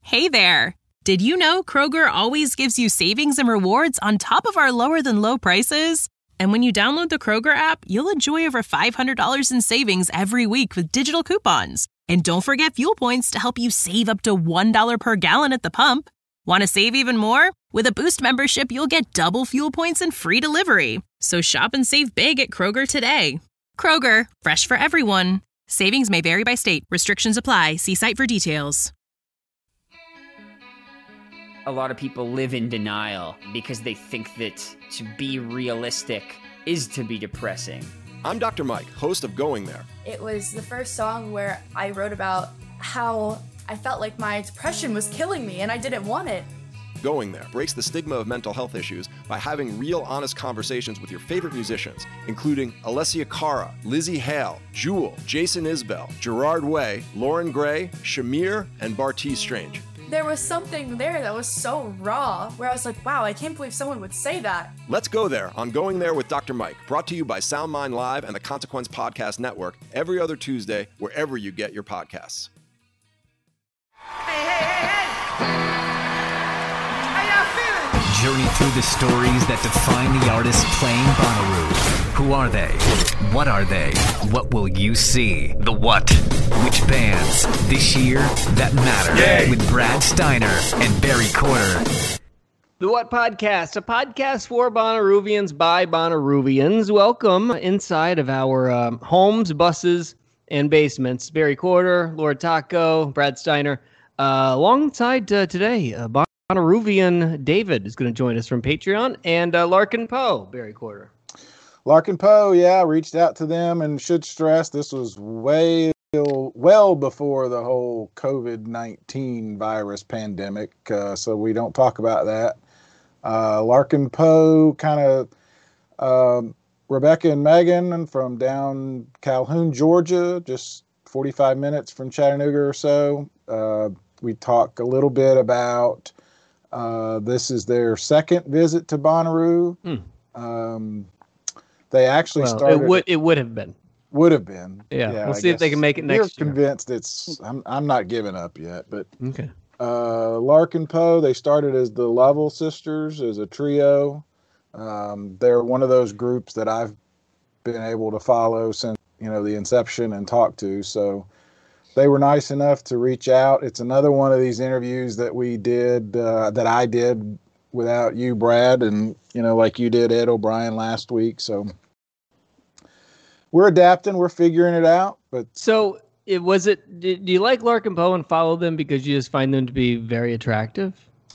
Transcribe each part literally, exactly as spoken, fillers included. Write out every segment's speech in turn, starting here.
Hey there! Did you know Kroger always gives you savings and rewards on top of our lower-than-low prices? And when you download the Kroger app, you'll enjoy over five hundred dollars in savings every week with digital coupons. And don't forget fuel points to help you save up to one dollar per gallon at the pump. Want to save even more? With a Boost membership, you'll get double fuel points and free delivery. So shop and save big at Kroger today. Kroger, fresh for everyone. Savings may vary by state. Restrictions apply. See site for details. A lot of people live in denial because they think that to be realistic is to be depressing. I'm Doctor Mike, host of Going There. It was the first song where I wrote about how I felt like my depression was killing me and I didn't want it. Going There breaks the stigma of mental health issues by having real, honest conversations with your favorite musicians, including Alessia Cara, Lizzie Hale, Jewel, Jason Isbell, Gerard Way, Lauren Gray, Shamir, and Bartees Strange. There was something there that was so raw, where I was like, wow, I can't believe someone would say that. Let's go there on Going There with Doctor Mike, brought to you by SoundMind Live and the Consequence Podcast Network every other Tuesday, wherever you get your podcasts. Hey, hey, hey, hey! How y'all feeling? Journey through the stories that define the artists playing Bonnaroo. Who are they? What are they? What will you see? The what? Which bands this year that matter? Yay. With Brad Steiner and Barry Corder. The What Podcast, a podcast for Bonnaroovians by Bonnaroovians. Welcome inside of our um, homes, buses, and basements. Barry Corder, Lord Taco, Brad Steiner. Uh, alongside uh, today, uh, Bonnaroovian David is going to join us from Patreon, and uh, Larkin Poe, Barry Corder. Larkin Poe, yeah, reached out to them and should stress this was way well before the whole COVID nineteen virus pandemic, uh, so we don't talk about that. Uh, Larkin Poe, kind of um, Rebecca and Megan from down Calhoun, Georgia, just forty-five minutes from Chattanooga or so. Uh, we talk a little bit about uh, this is their second visit to Bonnaroo. Hmm. Um, they actually well, started. It would it would have been. Would have been. Yeah, yeah we'll I see if they guess. can make it next We're year. convinced it's. I'm. I'm not giving up yet, but Okay. uh, Larkin Poe. They started as the Lovell Sisters as a trio. Um, they're one of those groups that I've been able to follow since you know the inception and talk to. So they were nice enough to reach out. It's another one of these interviews that we did uh, that I did without you, Brad, and you know like you did Ed O'Brien last week. So. We're adapting. We're figuring it out. But so, it was it. Do you like Larkin Poe and follow them because you just find them to be very attractive?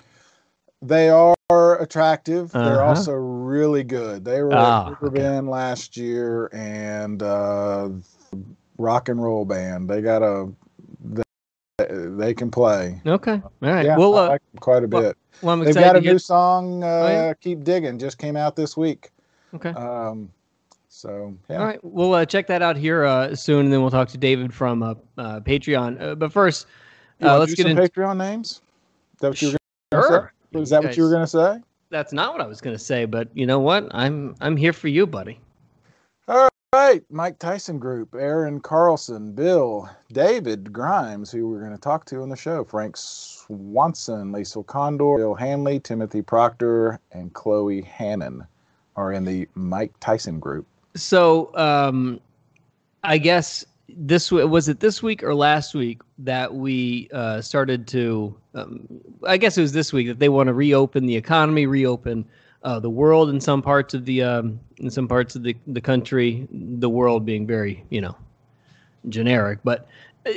They are attractive. Uh-huh. They're also really good. They were Ah, a cover band last year and uh, rock and roll band. They got a. They, they can play. Okay. All right. Yeah, well, I uh, like them quite a bit. well, well, I'm They've excited got a to new hear- song. Uh, Oh, yeah? Keep Digging just came out this week. Okay. Um, so yeah. All right, we'll uh, check that out here uh, soon, and then we'll talk to David from uh, uh, Patreon. Uh, but first, You uh, wanna let's do get some into. Patreon names. Is that what you were gonna Sure. say? Is that what you were Guys, going to say? That's not what I was going to say, but you know what? I'm I'm here for you, buddy. All right, Mike Tyson Group, Aaron Carlson, Bill, David Grimes, who we're going to talk to on the show, Frank Swanson, Lisa Condor, Bill Hanley, Timothy Proctor, and Chloe Hannon are in the Mike Tyson Group. So, um, I guess this w- was it this week or last week that we uh, started to. Um, I guess it was this week that they want to reopen the economy, reopen uh, the world in some parts of the um, in some parts of the, the country. The world being very, you know, generic, but uh,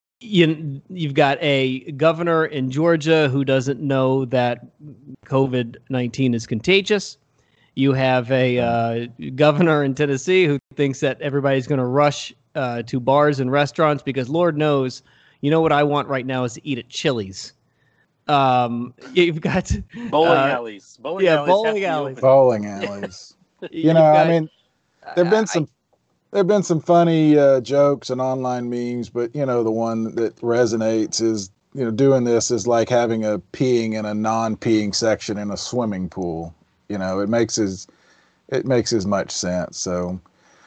you you've got a governor in Georgia who doesn't know that COVID nineteen is contagious. You have a uh, governor in Tennessee who thinks that everybody's going to rush uh, to bars and restaurants because Lord knows, you know what I want right now is to eat at Chili's. Um, you've got bowling uh, alleys. Bowling yeah, alleys bowling have to be alleys. open. Bowling alleys. you You've know, got- I mean, there've been I- some there've been some funny uh, jokes and online memes, but you know, the one that resonates is you know doing this is like having a peeing in a non-peeing section in a swimming pool. You know, it makes as it makes as much sense. So,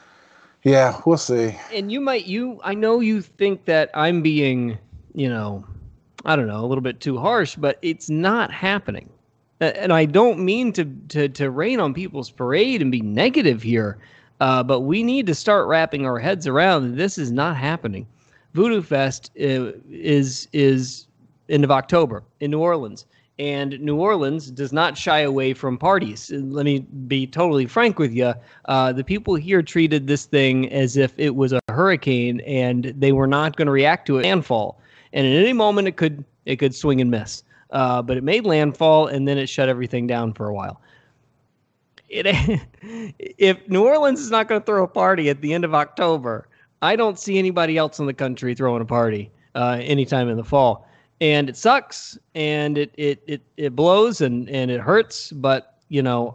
yeah, we'll see. And you might you I know you think that I'm being, you know, I don't know, a little bit too harsh, but it's not happening. And I don't mean to to, to rain on people's parade and be negative here, uh, but we need to start wrapping our heads around that this is not happening. Voodoo Fest uh, is is end of October in New Orleans, and New Orleans does not shy away from parties. Let me be totally frank with you. Uh, the people here treated this thing as if it was a hurricane, and they were not going to react to it landfall. And at any moment, it could it could swing and miss. Uh, but it made landfall, and then it shut everything down for a while. It, if New Orleans is not going to throw a party at the end of October, I don't see anybody else in the country throwing a party uh, anytime in the fall. And it sucks, and it it it, it blows, and, and it hurts. But, you know,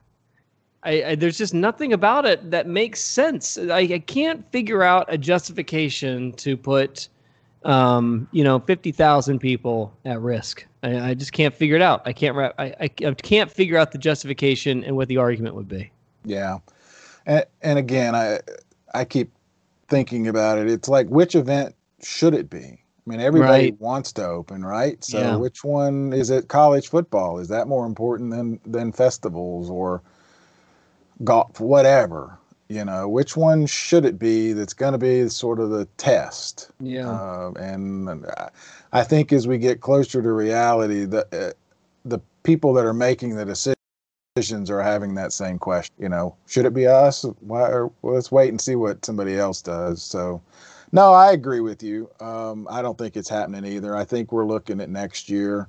I, I, there's just nothing about it that makes sense. I, I can't figure out a justification to put, um, you know, fifty thousand people at risk. I, I just can't figure it out. I can't wrap, I, I I can't figure out the justification and what the argument would be. Yeah. And, and again, I I keep thinking about it. It's like, which event should it be? I mean, everybody Right. wants to open, right? So Yeah. which one is it? College football, is that more important than than festivals or golf, whatever? You know, which one should it be that's going to be sort of the test? Yeah. Uh, and I think as we get closer to reality, the uh, the people that are making the decisions are having that same question. You know, should it be us? Why? Or, well, let's wait and see what somebody else does. So, no, I agree with you. Um, I don't think it's happening either. I think we're looking at next year,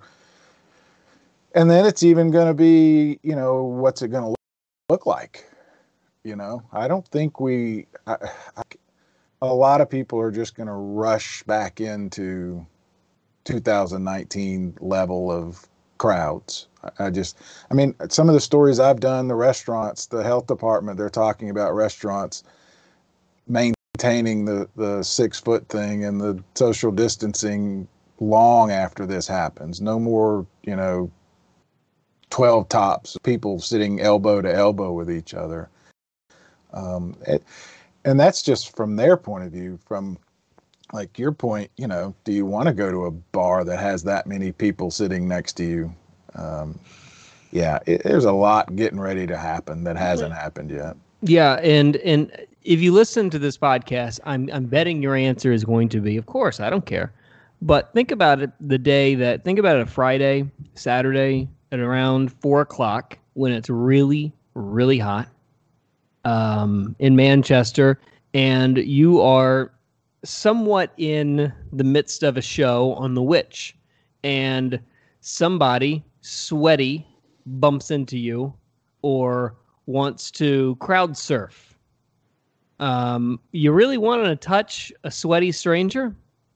and then it's even going to be, you know, what's it going to look, look like? You know, I don't think we. I, I, a lot of people are just going to rush back into two thousand nineteen level of crowds. I, I just, I mean, some of the stories I've done, the restaurants, the health department, they're talking about restaurants maintaining the, the six foot thing and the social distancing long after this happens. No more, you know, twelve tops, people sitting elbow to elbow with each other. Um, it, and that's just from their point of view. From like your point, you know, do you want to go to a bar that has that many people sitting next to you? Um, yeah, it, there's a lot getting ready to happen that hasn't happened yet. Yeah, and and if you listen to this podcast, I'm I'm betting your answer is going to be, of course, I don't care. But think about it the day that, think about it a Friday, Saturday at around four o'clock when it's really, really hot um, in Manchester, and you are somewhat in the midst of a show on The Witch, and somebody sweaty bumps into you or wants to crowd surf. Um, you really want to touch a sweaty stranger?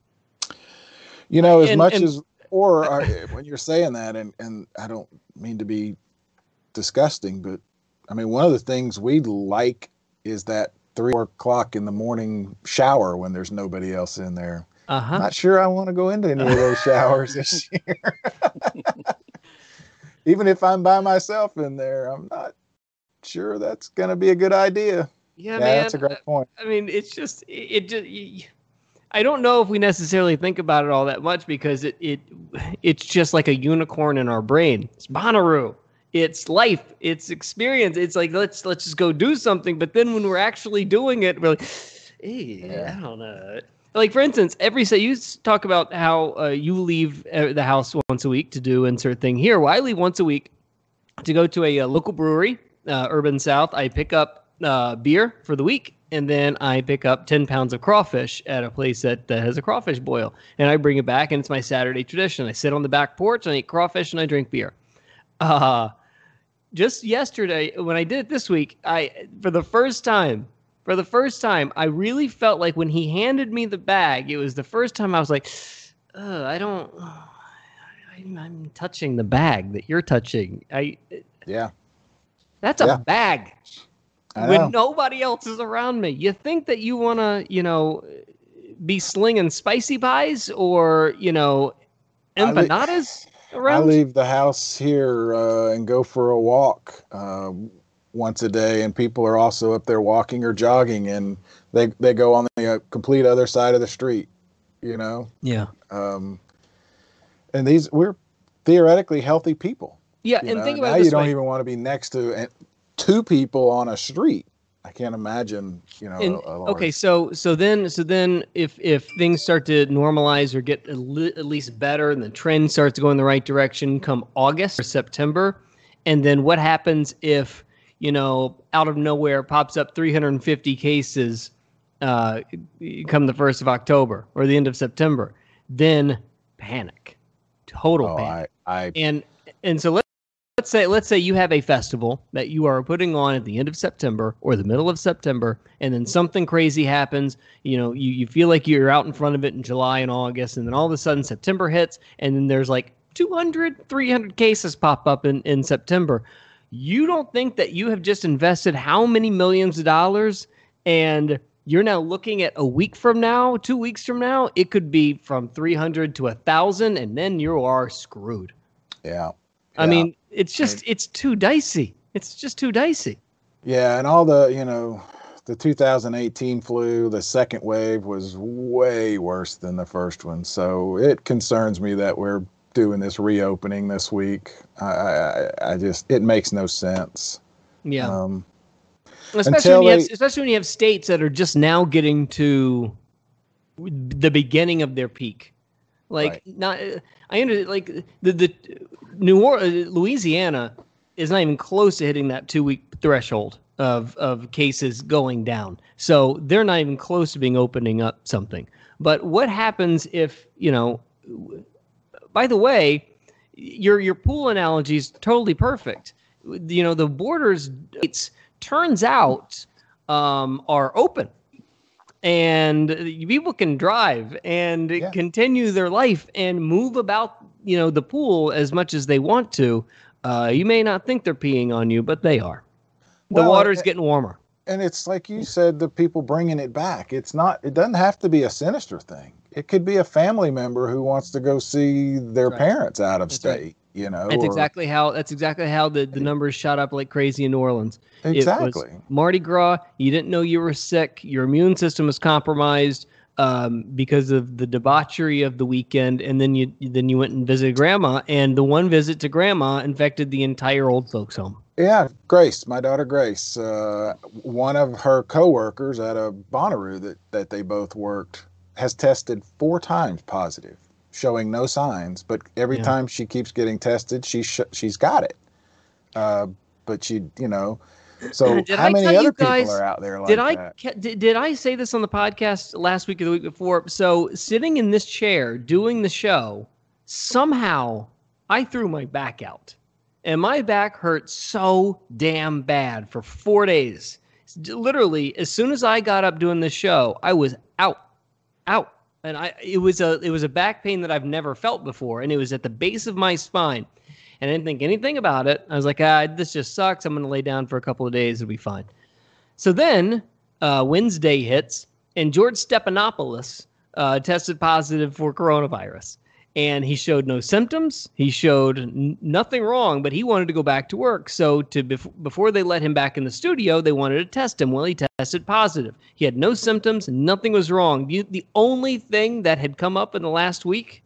You know, as And- much and- as, or are, when you're saying that, and, and I don't mean to be disgusting, but I mean, one of the things we like is that three or o'clock in the morning shower when there's nobody else in there. Uh-huh. I'm not sure I want to go into any of those showers this year. Even if I'm by myself in there, I'm not sure that's going to be a good idea. Yeah, Yeah, man. that's a great point. I mean, it's just it, it just. y- I don't know if we necessarily think about it all that much because it it it's just like a unicorn in our brain. It's Bonnaroo. It's life. It's experience. It's like let's let's just go do something. But then when we're actually doing it, we're like, hey, I don't know. Like for instance, every say you s- talk about how uh, you leave uh, the house once a week to do insert thing here. Well, I leave once a week to go to a, uh local brewery, uh, Urban South. I pick up uh, beer for the week, and then I pick up ten pounds of crawfish at a place that, that has a crawfish boil, and I bring it back, and it's my Saturday tradition. I sit on the back porch, and I eat crawfish, and I drink beer. Uh, just yesterday, when I did it this week, I for the first time, for the first time, I really felt like when he handed me the bag, it was the first time I was like, Ugh, I don't, I'm, I'm touching the bag that you're touching. I Yeah. That's a Yeah. bag. I When know. nobody else is around me. You think that you want to, you know, be slinging spicy pies or, you know, I li- empanadas I around? leave the house here uh, and go for a walk uh, once a day, and people are also up there walking or jogging, and they they go on the uh, complete other side of the street. You know, Yeah. um, and these we're theoretically healthy people. Yeah, you and know? think about now it this you don't way. even want to be next to two people on a street. I can't imagine, you know. And, a, a large... okay, so so then so then if if things start to normalize or get a li- at least better, and the trend starts to go in the right direction, come August or September, and then what happens if, you know, out of nowhere pops up three hundred fifty cases, uh, come the first of October or the end of September? Then panic, total oh, panic, I, I... and and so let's. Let's say let's say you have a festival that you are putting on at the end of September or the middle of September, and then something crazy happens. You know, you, you feel like you're out in front of it in July and August, and then all of a sudden September hits, and then there's like two hundred, three hundred cases pop up in, in September. You don't think that you have just invested how many millions of dollars, and you're now looking at a week from now, two weeks from now, it could be from three hundred to one thousand, and then you are screwed. Yeah. I yeah. mean, it's just, it's too dicey. It's just too dicey. Yeah, and all the, you know, the two thousand eighteen flu, the second wave was way worse than the first one. So it concerns me that we're doing this reopening this week. I, I, I just, it makes no sense. Yeah. Um, especially when, you they, have, especially when you have states that are just now getting to the beginning of their peak. Like, right. not, I under like the, the New Orleans, Louisiana is not even close to hitting that two week threshold of, of cases going down. So they're not even close to being opening up something. But what happens if, you know, by the way, your, your pool analogy is totally perfect. You know, the borders, it's turns out, um, are open. And people can drive and yeah. continue their life and move about, you know, the pool as much as they want to. Uh, you may not think they're peeing on you, but they are. The well, water's getting warmer. And it's like you said, the people bringing it back. It's not, it doesn't have to be a sinister thing. It could be a family member who wants to go see their right. parents out of That's state. Right. You know, that's or, exactly how that's exactly how the, the numbers shot up like crazy in New Orleans. Exactly. It was Mardi Gras. You didn't know you were sick. Your immune system was compromised um, because of the debauchery of the weekend, and then you then you went and visited grandma, and the one visit to grandma infected the entire old folks' home. Yeah, Grace, my daughter Grace, uh, one of her coworkers at a Bonnaroo that that they both worked has tested four times positive, showing no signs, but every yeah. time she keeps getting tested, she sh- she's got it. Uh, but she, you know, so did how I many tell other you guys, people are out there like did I, that? Did, did I say this on the podcast last week or the week before? So sitting in this chair doing the show, somehow I threw my back out, and my back hurt so damn bad for four days. Literally, as soon as I got up doing the show, I was out, out. And I, it was a, it was a back pain that I've never felt before, and it was at the base of my spine. And I didn't think anything about it. I was like, ah, this just sucks. I'm going to lay down for a couple of days. It'll be fine. So then uh, Wednesday hits, and George Stephanopoulos uh, tested positive for coronavirus. And he showed no symptoms. He showed n- nothing wrong, but he wanted to go back to work. So to bef- before they let him back in the studio, they wanted to test him. Well, he t- tested positive. He had no symptoms. Nothing was wrong. The, the only thing that had come up in the last week,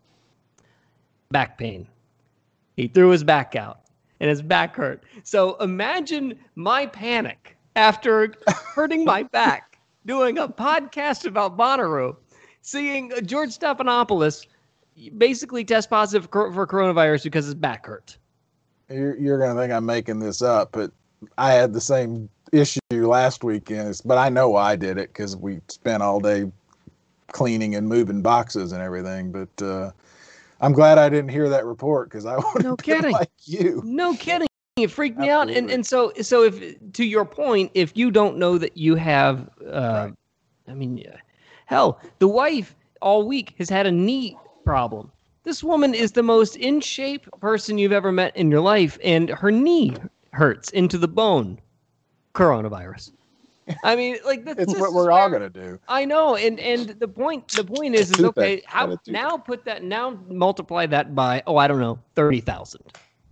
back pain. He threw his back out, and his back hurt. So imagine my panic after hurting my back, doing a podcast about Bonnaroo, seeing George Stephanopoulos basically test positive for coronavirus because his back hurt. You're, you're going to think I'm making this up, but I had the same issue last weekend, but I know I did it because we spent all day cleaning and moving boxes and everything. But uh, I'm glad I didn't hear that report because I would no have kidding. been like you. No kidding. It freaked me Absolutely. out. And and so so if to your point, if you don't know that you have, uh, right. I mean, hell, the wife all week has had a knee problem. This woman is the most in shape person you've ever met in your life, and her knee hurts into the bone. Coronavirus. I mean, like that's it's what we're all gonna do. I know, and and the point the point is is okay. How now put that now multiply that by oh I don't know thirty thousand.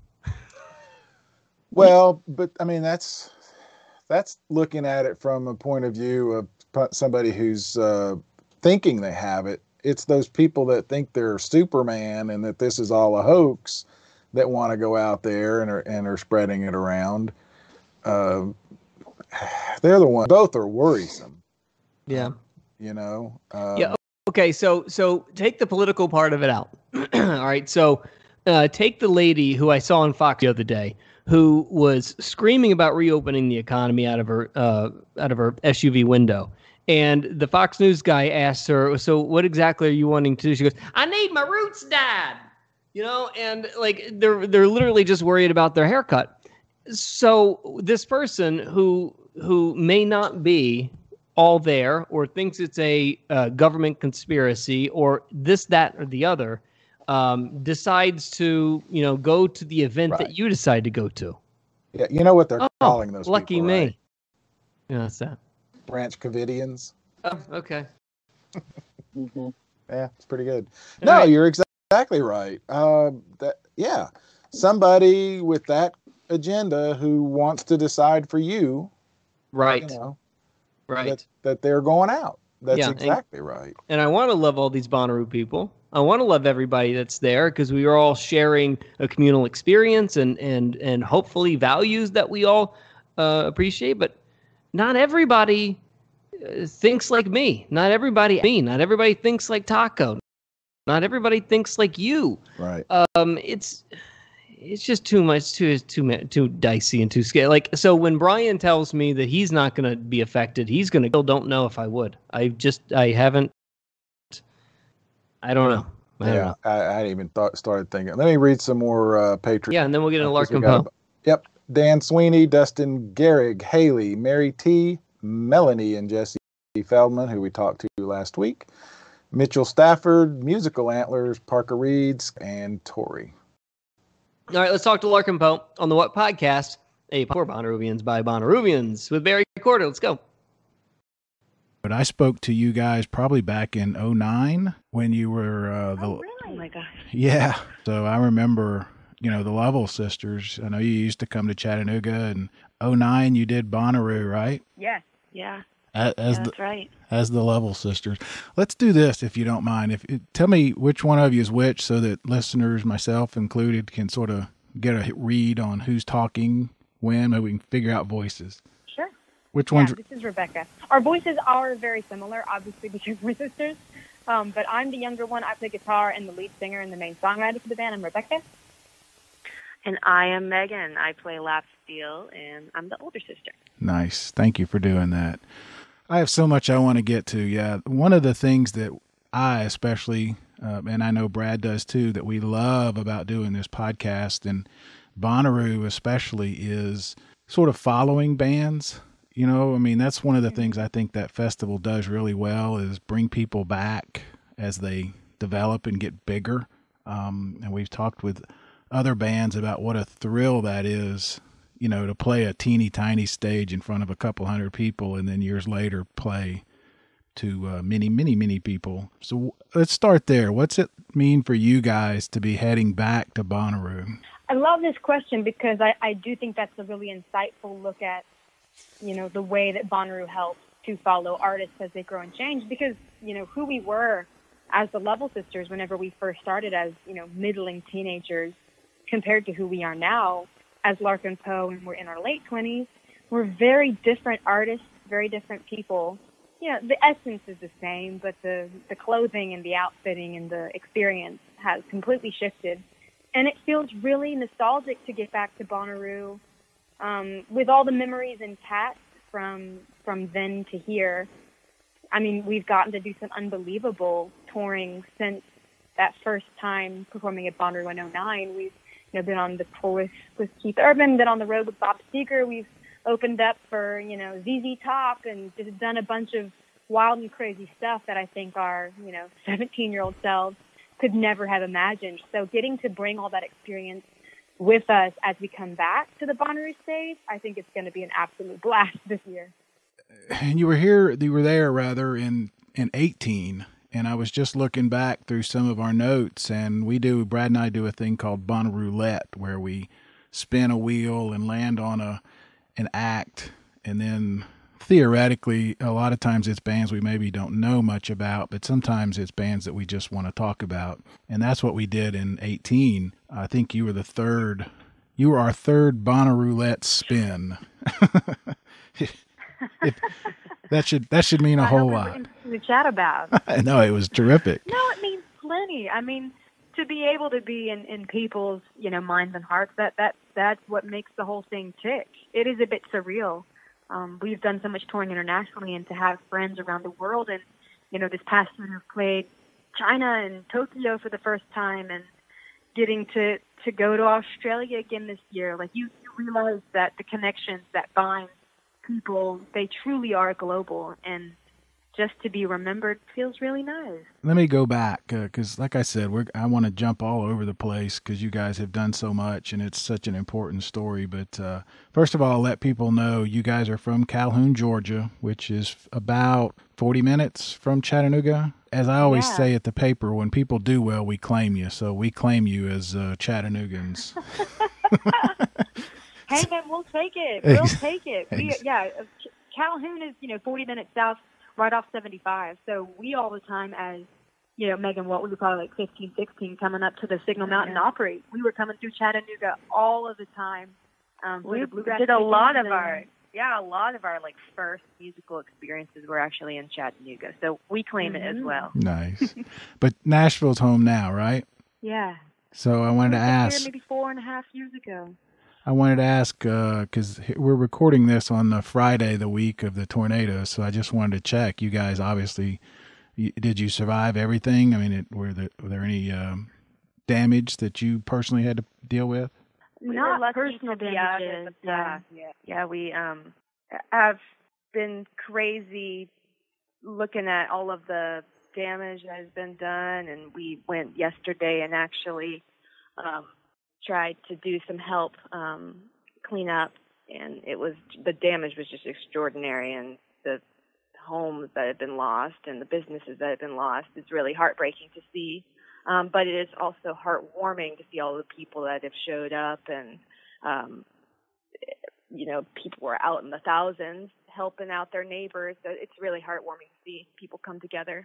Well, but I mean that's that's looking at it from a point of view of somebody who's uh, thinking they have it. it's those people that think they're Superman and that this is all a hoax that want to go out there and are and are spreading it around. Uh, they're the ones. Both are worrisome. Yeah. You know. Um, yeah. Okay. So so take the political part of it out. All right. So uh, take the lady who I saw on Fox the other day, who was screaming about reopening the economy out of her uh, out of her S U V window. And the Fox News guy asked her, so what exactly are you wanting to do? She goes, I need my roots dyed. You know, and like they're they're literally just worried about their haircut. So this person who who may not be all there or thinks it's a uh, government conspiracy or this, that, or the other, um, decides to, you know, go to the event Right. that you decide to go to. Yeah, you know what they're Oh, calling those lucky people, me. right? Yeah, that's that. Branch Covidians. Oh, okay. Mm-hmm. Yeah, it's pretty good. All No, right. you're exa- exactly right. Uh, that yeah, somebody with that agenda who wants to decide for you, Right. you know, Right. that, that they're going out. That's Yeah, and- exactly right. And I want to love all these Bonnaroo people. I want to love everybody that's there because we are all sharing a communal experience and and and hopefully values that we all uh, appreciate. But not everybody uh, thinks like me. Not everybody me. Not everybody thinks like Taco. Not everybody thinks like you. Right. Um, it's it's just too much, too too ma- too dicey and too scary. Like so, when Brian tells me that he's not going to be affected, he's going to. Still don't know if I would. I just I haven't. I don't know. I don't yeah, know. I, I hadn't even thought started thinking. Let me read some more uh, Patreon. Yeah, and then we'll get into Uh, 'cause we Larkin got Poe. a- Yep. Dan Sweeney, Dustin Gehrig, Haley, Mary T, Melanie, and Jesse Feldman, who we talked to last week. Mitchell Stafford, Musical Antlers, Parker Reeds, and Tori. All right, let's talk to Larkin Poe on the What Podcast, a for Bonnaroovians by Bonnaroovians with Barry Corder. Let's go. But I spoke to you guys probably back in oh nine when you were uh, the. Oh, really? Oh my gosh. Yeah. So I remember, you know, the Lovell sisters. I know you used to come to Chattanooga, and oh nine you did Bonnaroo, right? Yes. Yeah. As, as yeah, the that's right. as the Lovell sisters. Let's do this if you don't mind. If tell me which one of you is which, so that listeners, myself included, can sort of get a read on who's talking when, maybe we can figure out voices. Sure. Which Yeah, one's this is Rebecca. Our voices are very similar, obviously, because we're sisters. Um, but I'm the younger one. I play guitar and the lead singer and the main songwriter for the band. I'm Rebecca. And I am Megan. I play lap steel, and I'm the older sister. Nice. Thank you for doing that. I have so much I want to get to. Yeah. One of the things that I especially, uh, and I know Brad does too, that we love about doing this podcast and Bonnaroo especially is sort of following bands. You know, I mean, that's one of the things I think that festival does really well is bring people back as they develop and get bigger. Um, and we've talked with other bands about what a thrill that is, you know, to play a teeny tiny stage in front of a couple hundred people and then years later play to uh, many, many, many people. So let's start there. What's it mean for you guys to be heading back to Bonnaroo? I love this question because I, I do think that's a really insightful look at, you know, the way that Bonnaroo helps to follow artists as they grow and change. Because, you know, who we were as the Lovell sisters whenever we first started as, you know, middling teenagers compared to who we are now as Larkin Poe and we're in our late twenties, we're very different artists, very different people. You know, the essence is the same, but the, the clothing and the outfitting and the experience has completely shifted. And it feels really nostalgic to get back to Bonnaroo um, with all the memories intact from from then to here. I mean, we've gotten to do some unbelievable touring since that first time performing at Bonnaroo in oh nine. We've you know, been on the tour with, with Keith Urban, been on the road with Bob Seger. We've opened up for, you know, Z Z Top and just done a bunch of wild and crazy stuff that I think our, you know, seventeen-year-old selves could never have imagined. So getting to bring all that experience with us as we come back to the Bonnaroo stage, I think it's going to be an absolute blast this year. And you were here, you were there rather in, in eighteen. And I was just looking back through some of our notes, and we do, Brad and I do a thing called Bonnaroulette, where we spin a wheel and land on a an act, and then theoretically, a lot of times it's bands we maybe don't know much about, but sometimes it's bands that we just want to talk about. And that's what we did in eighteen. I think you were the third, you were our third Bonnaroo spin. if, that should that should mean a I whole know lot. To chat about. No, it was terrific. No, it means plenty. I mean, to be able to be in, in people's, you know, minds and hearts, that, that that's what makes the whole thing tick. It is a bit surreal. Um, we've done so much touring internationally, and to have friends around the world, and, you know, this past year we've played China and Tokyo for the first time, and getting to, to go to Australia again this year. Like, you, you realize that the connections that bind people, they truly are global, and just to be remembered feels really nice. Let me go back because, uh, like I said, we're, I want to jump all over the place because you guys have done so much and it's such an important story. But uh, first of all, let people know you guys are from Calhoun, Georgia, which is about forty minutes from Chattanooga. As I always Yeah. say at the paper, when people do well, we claim you. So we claim you as uh, Chattanoogans. Hey, man, we'll take it. We'll take it. We, yeah, uh, Calhoun is, you know, forty minutes south, right off seventy-five. So we all the time as, you know, Megan, what we would call like fifteen, sixteen, coming up to the Signal Mountain Yeah. Opry. We were coming through Chattanooga all of the time. Um, for We the bluegrass did a lot weekends of our and- yeah, a lot of our like first musical experiences were actually in Chattanooga, so we claim it as Mhm. well. Nice. But Nashville's home now, right? Yeah. So I wanted to We were ask. here maybe four and a half years ago. I wanted to ask because we're recording this on the Friday, the week of the tornado. So I just wanted to check. You guys, obviously, you, did you survive everything? I mean, it, were, there, were there any um, damage that you personally had to deal with? We Not were lucky personal to be out damages, of the path. yeah. Yeah, yeah, we um have been crazy looking at all of the damage that has been done, and we went yesterday and actually um tried to do some help um clean up, and it was the damage was just extraordinary, and the homes that have been lost and the businesses that have been lost. It's really heartbreaking to see. Um, but it is also heartwarming to see all the people that have showed up, and, um, you know, people were out in the thousands helping out their neighbors. So it's really heartwarming to see people come together.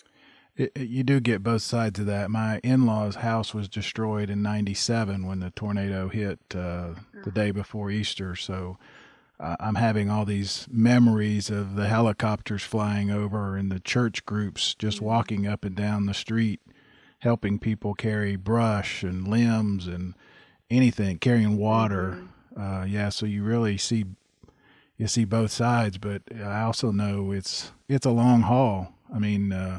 It, it- you do get both sides of that. My in-laws' house was destroyed in ninety-seven when the tornado hit uh, the day before Easter. So uh, I'm having all these memories of the helicopters flying over and the church groups just walking up and down the street, helping people carry brush and limbs and anything, carrying water. Uh, yeah, so you really see you see both sides, but I also know it's it's a long haul. I mean, uh,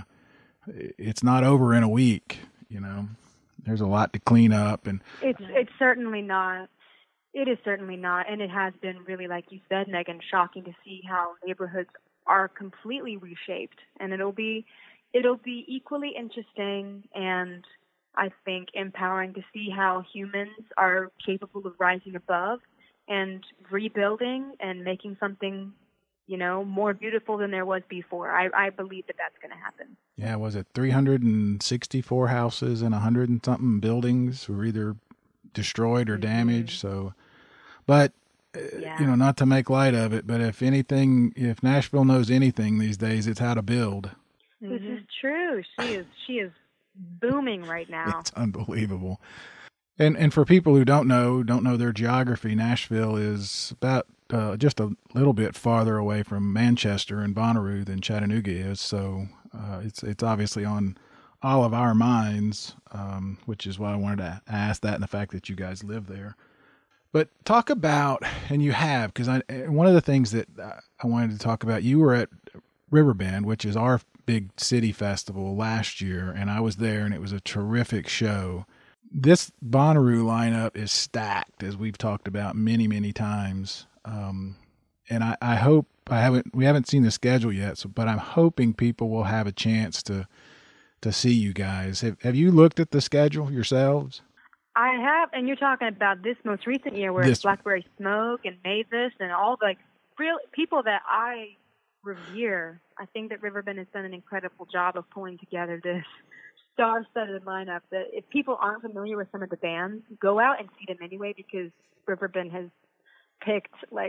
it's not over in a week. You know, there's a lot to clean up, and It's it's certainly not. It is certainly not, and it has been really, like you said, Megan, shocking to see how neighborhoods are completely reshaped, and it'll be it'll be equally interesting and I think empowering to see how humans are capable of rising above and rebuilding and making something, you know, more beautiful than there was before. I, I believe that that's going to happen. yeah, was it three hundred sixty-four houses and a hundred and something buildings were either destroyed or damaged. So, but uh, Yeah. you know, not to make light of it, but if anything, if Nashville knows anything these days, it's how to build. This is true. She is she is booming right now. It's unbelievable. And and for people who don't know, don't know their geography, Nashville is about uh, just a little bit farther away from Manchester and Bonnaroo than Chattanooga is. So uh, it's it's obviously on all of our minds, um, which is why I wanted to ask that and the fact that you guys live there. But talk about, and you have, because I one of the things that I wanted to talk about, you were at Riverbend, which is our big city festival last year, and I was there, and it was a terrific show. This Bonnaroo lineup is stacked, as we've talked about many, many times. Um, and I, I hope I haven't we haven't seen the schedule yet, so but I'm hoping people will have a chance to to see you guys. Have Have you looked at the schedule yourselves? I have, and you're talking about this most recent year where This- it's Blackberry Smoke and Mavis and all the like, real people that I revere. I think that Riverbend has done an incredible job of pulling together this star-studded lineup that if people aren't familiar with some of the bands, go out and see them anyway, because Riverbend has picked like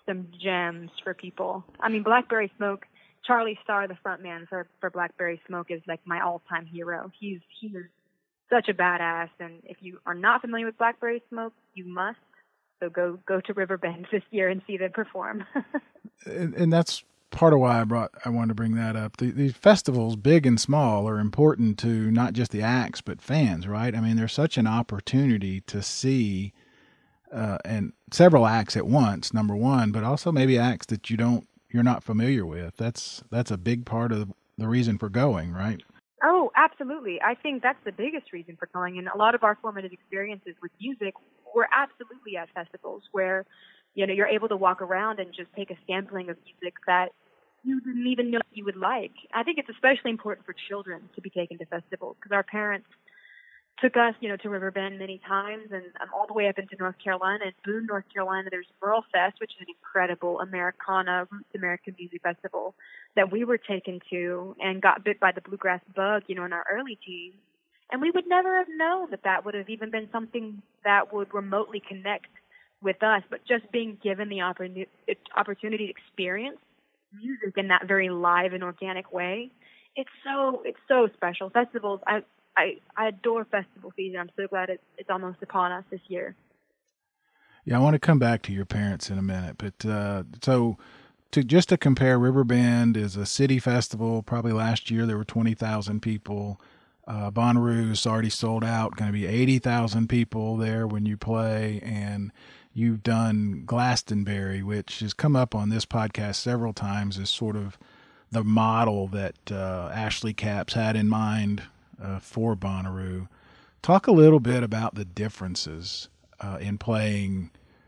some gems for people. I mean, Blackberry Smoke, Charlie Starr, the frontman for, for Blackberry Smoke, is like my all-time hero. He's he's such a badass, and if you are not familiar with Blackberry Smoke, you must. So go go to Riverbend this year and see them perform. and, and that's part of why I brought I wanted to bring that up. The, these festivals, big and small, are important to not just the acts but fans, right? I mean, there's such an opportunity to see uh, and several acts at once. Number one, but also maybe acts that you don't you're not familiar with. That's that's a big part of the reason for going, right? Oh, absolutely. I think that's the biggest reason for going. And a lot of our formative experiences with music were absolutely at festivals where, you know, you're able to walk around and just take a sampling of music that you didn't even know you would like. I think it's especially important for children to be taken to festivals because our parents took us, you know, to Riverbend many times and um, all the way up into North Carolina. In Boone, North Carolina, there's Merle Fest, which is an incredible Americana, roots American music festival that we were taken to and got bit by the bluegrass bug, you know, in our early teens. And we would never have known that that would have even been something that would remotely connect with us. But just being given the opportunity, opportunity to experience music in that very live and organic way, it's so it's so special. Festivals, I I, I adore festival season. I'm so glad it's it's almost upon us this year. Yeah, I want to come back to your parents in a minute, but uh, so to just to compare, Riverbend is a city festival. Probably last year there were twenty thousand people. Uh, Bonnaroo's already sold out. Going to be eighty thousand people there when you play, and you've done Glastonbury, which has come up on this podcast several times as sort of the model that uh, Ashley Capps had in mind uh, for Bonnaroo. Talk a little bit about the differences uh, in playing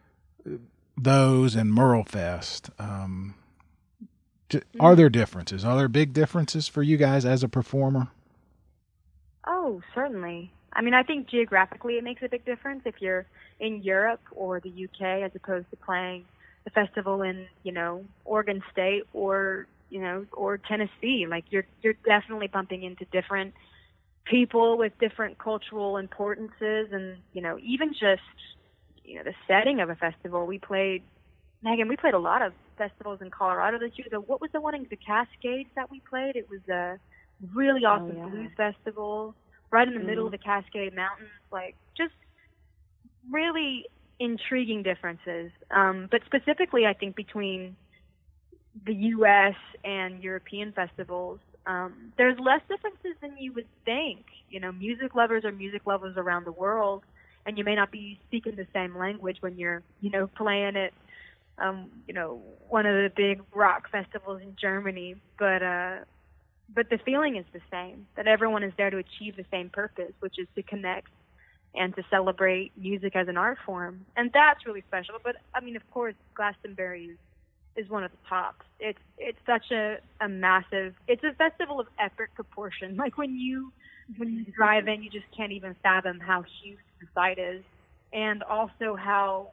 those and Merle Fest. Um, are there differences? Are there big differences for you guys as a performer? Oh, certainly. I mean, I think geographically it makes a big difference if you're in Europe or the U K as opposed to playing the festival in, you know, Oregon State or, you know, or Tennessee. Like you're you're definitely bumping into different people with different cultural importances and, you know, even just, you know, the setting of a festival. We played, Megan, we played a lot of festivals in Colorado this year. So what was the one in the Cascades that we played? It was a really awesome oh, yeah. blues festival right in the mm. middle of the Cascade Mountains. Like just really intriguing differences. Um, but specifically, I think between the U S and European festivals, um, there's less differences than you would think. You know, music lovers are music lovers around the world, and you may not be speaking the same language when you're, you know, playing at, um, you know, one of the big rock festivals in Germany. But uh, but the feeling is the same, that everyone is there to achieve the same purpose, which is to connect and to celebrate music as an art form. And that's really special. But, I mean, of course, Glastonbury is, is one of the tops. It's it's such a, a massive, it's a festival of epic proportion. Like when you when you drive in, you just can't even fathom how huge the site is. And also how,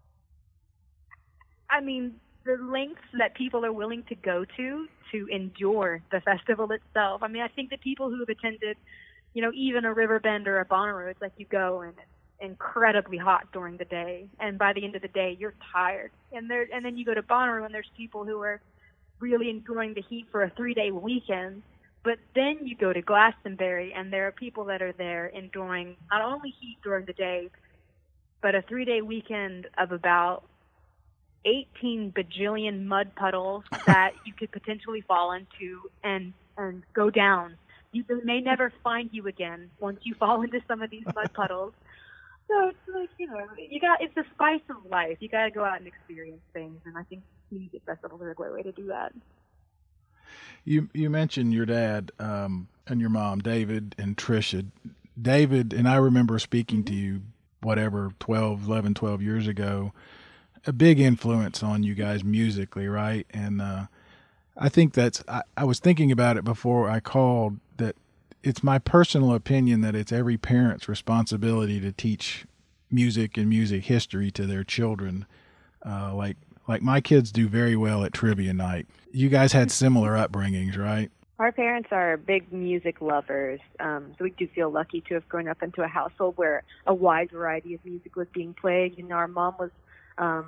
I mean, the lengths that people are willing to go to to endure the festival itself. I mean, I think that people who have attended, you know, even a Riverbend or a Bonnaroo, it's like you go and it's incredibly hot during the day, and by the end of the day, you're tired. And there, and then you go to Bonnaroo, and there's people who are really enjoying the heat for a three-day weekend. But then you go to Glastonbury, and there are people that are there enjoying not only heat during the day, but a three-day weekend of about eighteen bajillion mud puddles that you could potentially fall into and and go down. You they may never find you again once you fall into some of these mud puddles. So it's like, you know, you got it's the spice of life. You got to go out and experience things, and I think music festivals are a great way to do that. You you mentioned your dad um, and your mom, David and Trisha. David and I remember speaking to you, whatever, twelve, eleven, twelve years ago. A big influence on you guys musically, right? And uh, I think that's, I, I was thinking about it before I called, that it's my personal opinion that it's every parent's responsibility to teach music and music history to their children. Uh, like, like my kids do very well at trivia night. You guys had similar upbringings, right? Our parents are big music lovers, um, so we do feel lucky to have grown up into a household where a wide variety of music was being played. You know, our mom was Um,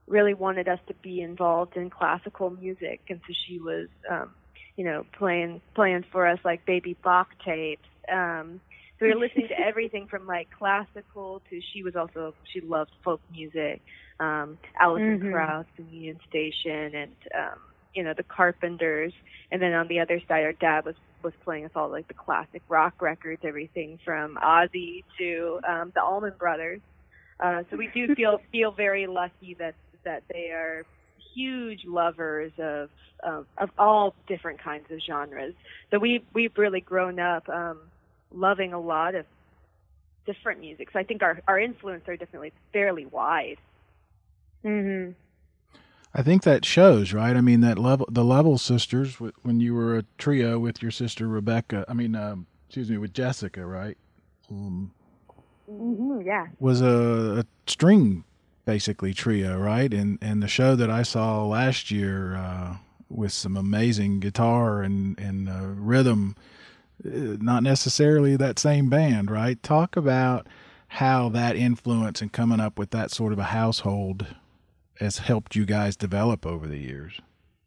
really wanted us to be involved in classical music, and so she was, um, you know, playing playing for us like Baby Bach tapes. Um, so we were listening to everything from like classical to she was also she loved folk music, um, Alison Mhm. Krauss and Union Station, and um, you know, the Carpenters. And then on the other side, our dad was was playing us all like the classic rock records, everything from Ozzy to um, the Allman Brothers. Uh, so we do feel feel very lucky that that they are huge lovers of of, of all different kinds of genres. So we we've really grown up um, loving a lot of different music. So I think our our influence are definitely fairly wide. Mhm. I think that shows, right? I mean, that level, the Level Sisters, wh- when you were a trio with your sister Rebecca, I mean, um, excuse me, with Jessica, right? Um, Mhm. Yeah. was a, a string, basically, trio, right? And and the show that I saw last year uh, with some amazing guitar and, and uh, rhythm, uh, not necessarily that same band, right? Talk about how that influence and coming up with that sort of a household has helped you guys develop over the years.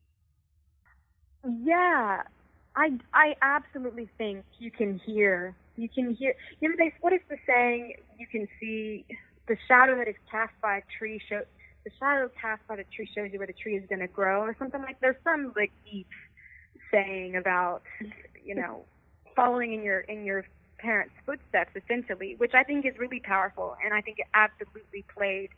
Yeah, I I absolutely think you can hear you can hear you know they what is the saying, you can see the shadow that is cast by a tree show the shadow cast by the tree shows you where the tree is going to grow, or something like there's some like deep saying about, you know, following in your in your parents' footsteps essentially, which I think is really powerful, and I think it absolutely played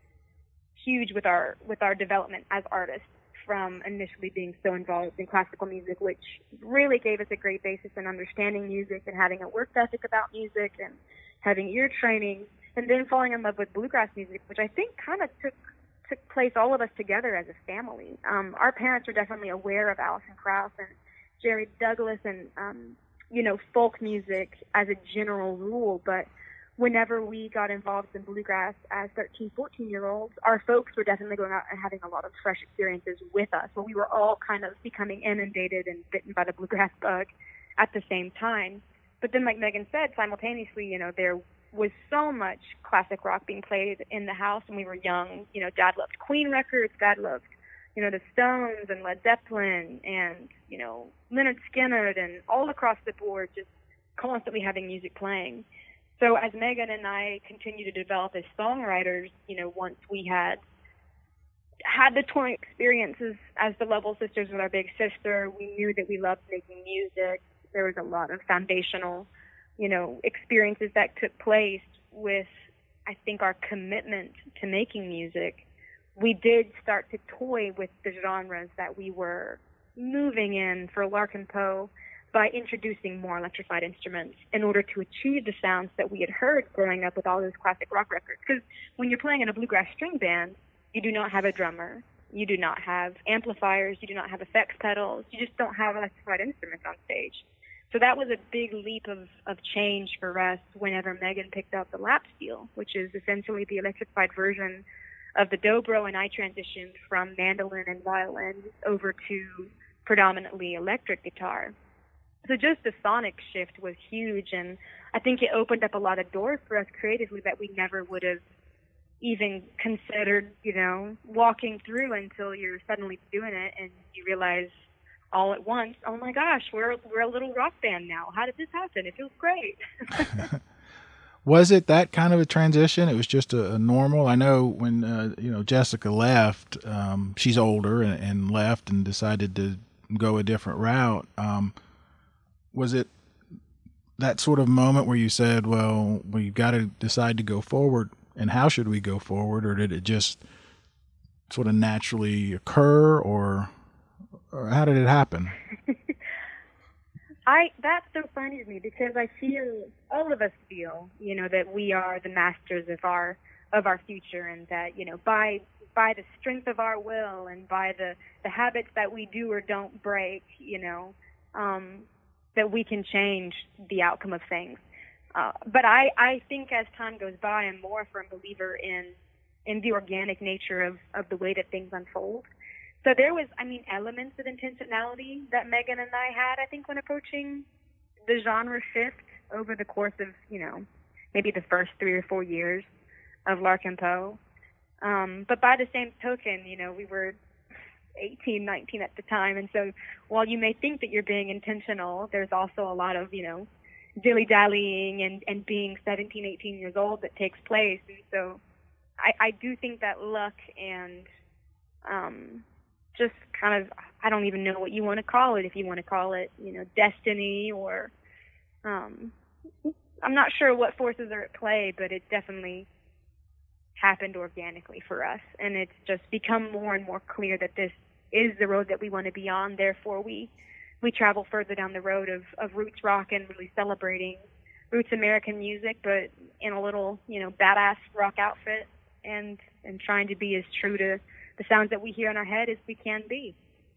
huge with our with our development as artists, from initially being so involved in classical music, which really gave us a great basis in understanding music and having a work ethic about music and having ear training, and then falling in love with bluegrass music, which I think kind of took took place all of us together as a family. Um, our parents were definitely aware of Alison Krauss and Jerry Douglas and um, you know, folk music as a general rule, but whenever we got involved in bluegrass as thirteen, fourteen-year-olds, our folks were definitely going out and having a lot of fresh experiences with us. So we were all kind of becoming inundated and bitten by the bluegrass bug at the same time. But then, like Megan said, simultaneously, you know, there was so much classic rock being played in the house when we were young. You know, Dad loved Queen records, Dad loved, you know, the Stones and Led Zeppelin and, you know, Lynyrd Skynyrd, and all across the board, just constantly having music playing. So as Megan and I continue to develop as songwriters, you know, once we had had the touring experiences as the Level Sisters with our big sister, we knew that we loved making music. There was a lot of foundational, you know, experiences that took place with, I think, our commitment to making music. We did start to toy with the genres that we were moving in for Larkin Poe by introducing more electrified instruments in order to achieve the sounds that we had heard growing up with all those classic rock records. Because when you're playing in a bluegrass string band, you do not have a drummer, you do not have amplifiers, you do not have effects pedals, you just don't have electrified instruments on stage. So that was a big leap of, of change for us whenever Megan picked up the lap steel, which is essentially the electrified version of the dobro, and I transitioned from mandolin and violin over to predominantly electric guitar. So just the sonic shift was huge, and I think it opened up a lot of doors for us creatively that we never would have even considered, you know, walking through until you're suddenly doing it and you realize all at once, oh my gosh, we're we're a little rock band now. How did this happen? It feels great. Was it that kind of a transition? It was just a, a normal. I know when uh, you know, Jessica left, um, she's older and, and left and decided to go a different route. Um, was it that sort of moment where you said, well, we've got to decide to go forward, and how should we go forward? Or did it just sort of naturally occur, or, or how did it happen? I that's so funny to me, because I feel, all of us feel, you know, that we are the masters of our of our future, and that, you know, by by the strength of our will and by the, the habits that we do or don't break, you know, um, that we can change the outcome of things. Uh, but I, I think as time goes by, I'm more a firm believer in in the organic nature of, of the way that things unfold. So there was, I mean, elements of intentionality that Megan and I had, I think, when approaching the genre shift over the course of, you know, maybe the first three or four years of Larkin Poe. Um, but by the same token, you know, we were eighteen, nineteen at the time. And so while you may think that you're being intentional, there's also a lot of, you know, dilly-dallying and, and being seventeen, eighteen years old that takes place. And so I, I do think that luck and um, just kind of, I don't even know what you want to call it, if you want to call it, you know, destiny or um, I'm not sure what forces are at play, but it definitely happened organically for us. And it's just become more and more clear that this is the road that we want to be on. Therefore, we we travel further down the road of, of roots rock and really celebrating roots American music, but in a little, you know, badass rock outfit and, and trying to be as true to the sounds that we hear in our head as we can be.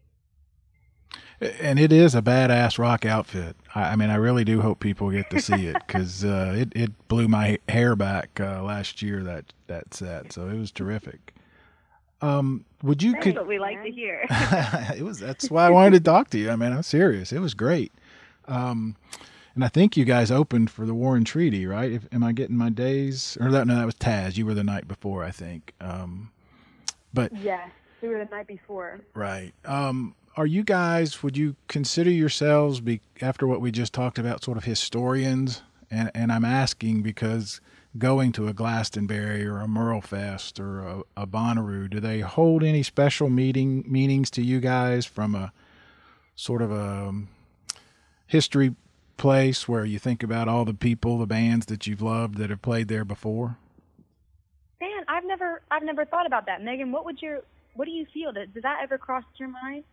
And it is a badass rock outfit. I, I mean, I really do hope people get to see it because uh, it, it blew my hair back uh, last year, that, that set. So it was terrific. Um, would you That's could, what we like to hear. it was, that's why I wanted to talk to you. I mean, I'm serious. It was great. Um, and I think you guys opened for the War and Treaty, right? If, am I getting my days? Or that, no, that was Taz. You were the night before, I think. Um, but yes, we were the night before. Right. Um, are you guys, would you consider yourselves, be, after what we just talked about, sort of historians? And, and I'm asking because going to a Glastonbury or a Merlefest or a, a Bonnaroo, do they hold any special meeting meanings to you guys from a sort of a um, history place where you think about all the people, the bands that you've loved that have played there before? Man, I've never, I've never thought about that. Megan, what would your, what do you feel? That, does that ever cross your mind?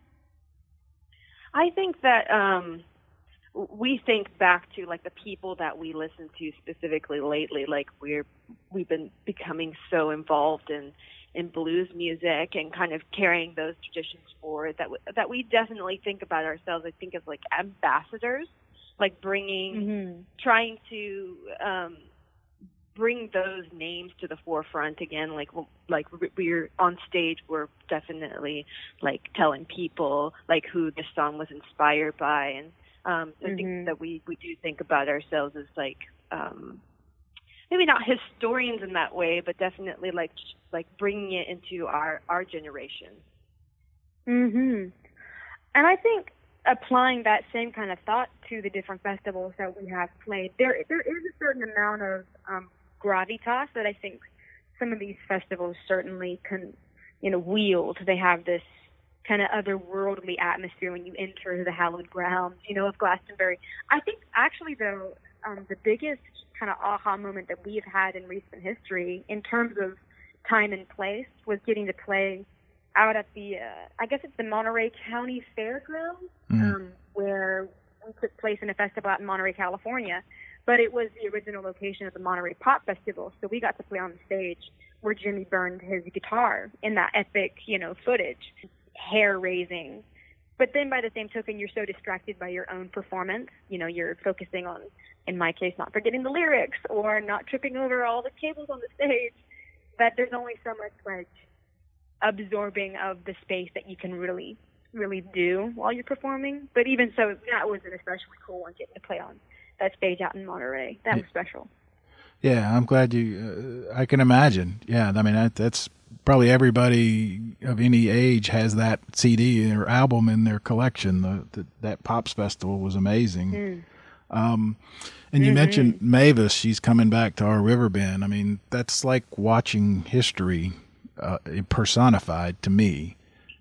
I think that um, we think back to like the people that we listen to specifically lately. Like we're we've been becoming so involved in in blues music and kind of carrying those traditions forward. That w- that we definitely think about ourselves. I think as like ambassadors, like bringing, mm-hmm. trying to um, bring those names to the forefront again. Like like we're on stage, we're definitely like telling people like who this song was inspired by, and um, so mm-hmm. I think that we we do think about ourselves as like um, maybe not historians in that way, but definitely like like bringing it into our our generation. Mhm. And I think applying that same kind of thought to the different festivals that we have played, there there is a certain amount of um, gravitas that I think some of these festivals certainly can, you know, wield. They have this kind of otherworldly atmosphere when you enter the hallowed grounds, you know, of Glastonbury. I think actually, though, um, the biggest kind of aha moment that we've had in recent history in terms of time and place was getting to play out at the, uh, I guess it's the Monterey County Fairgrounds, mm. um, where we took place in a festival out in Monterey, California. But it was the original location of the Monterey Pop Festival, so we got to play on the stage where Jimmy burned his guitar in that epic, you know, footage, hair-raising. But then by the same token, you're so distracted by your own performance. You know, you're focusing on, in my case, not forgetting the lyrics or not tripping over all the cables on the stage, that there's only so much, like, absorbing of the space that you can really, really do while you're performing. But even so, that was an especially cool one, getting to play on that stage out in Monterey. That was special. Yeah, I'm glad you, uh, I can imagine. Yeah, I mean, that, that's probably everybody of any age has that C D or album in their collection. The, the that Pops Festival was amazing. Mm. Um, and you mm-hmm. mentioned Mavis, she's coming back to our Riverbend. I mean, that's like watching history uh, personified to me.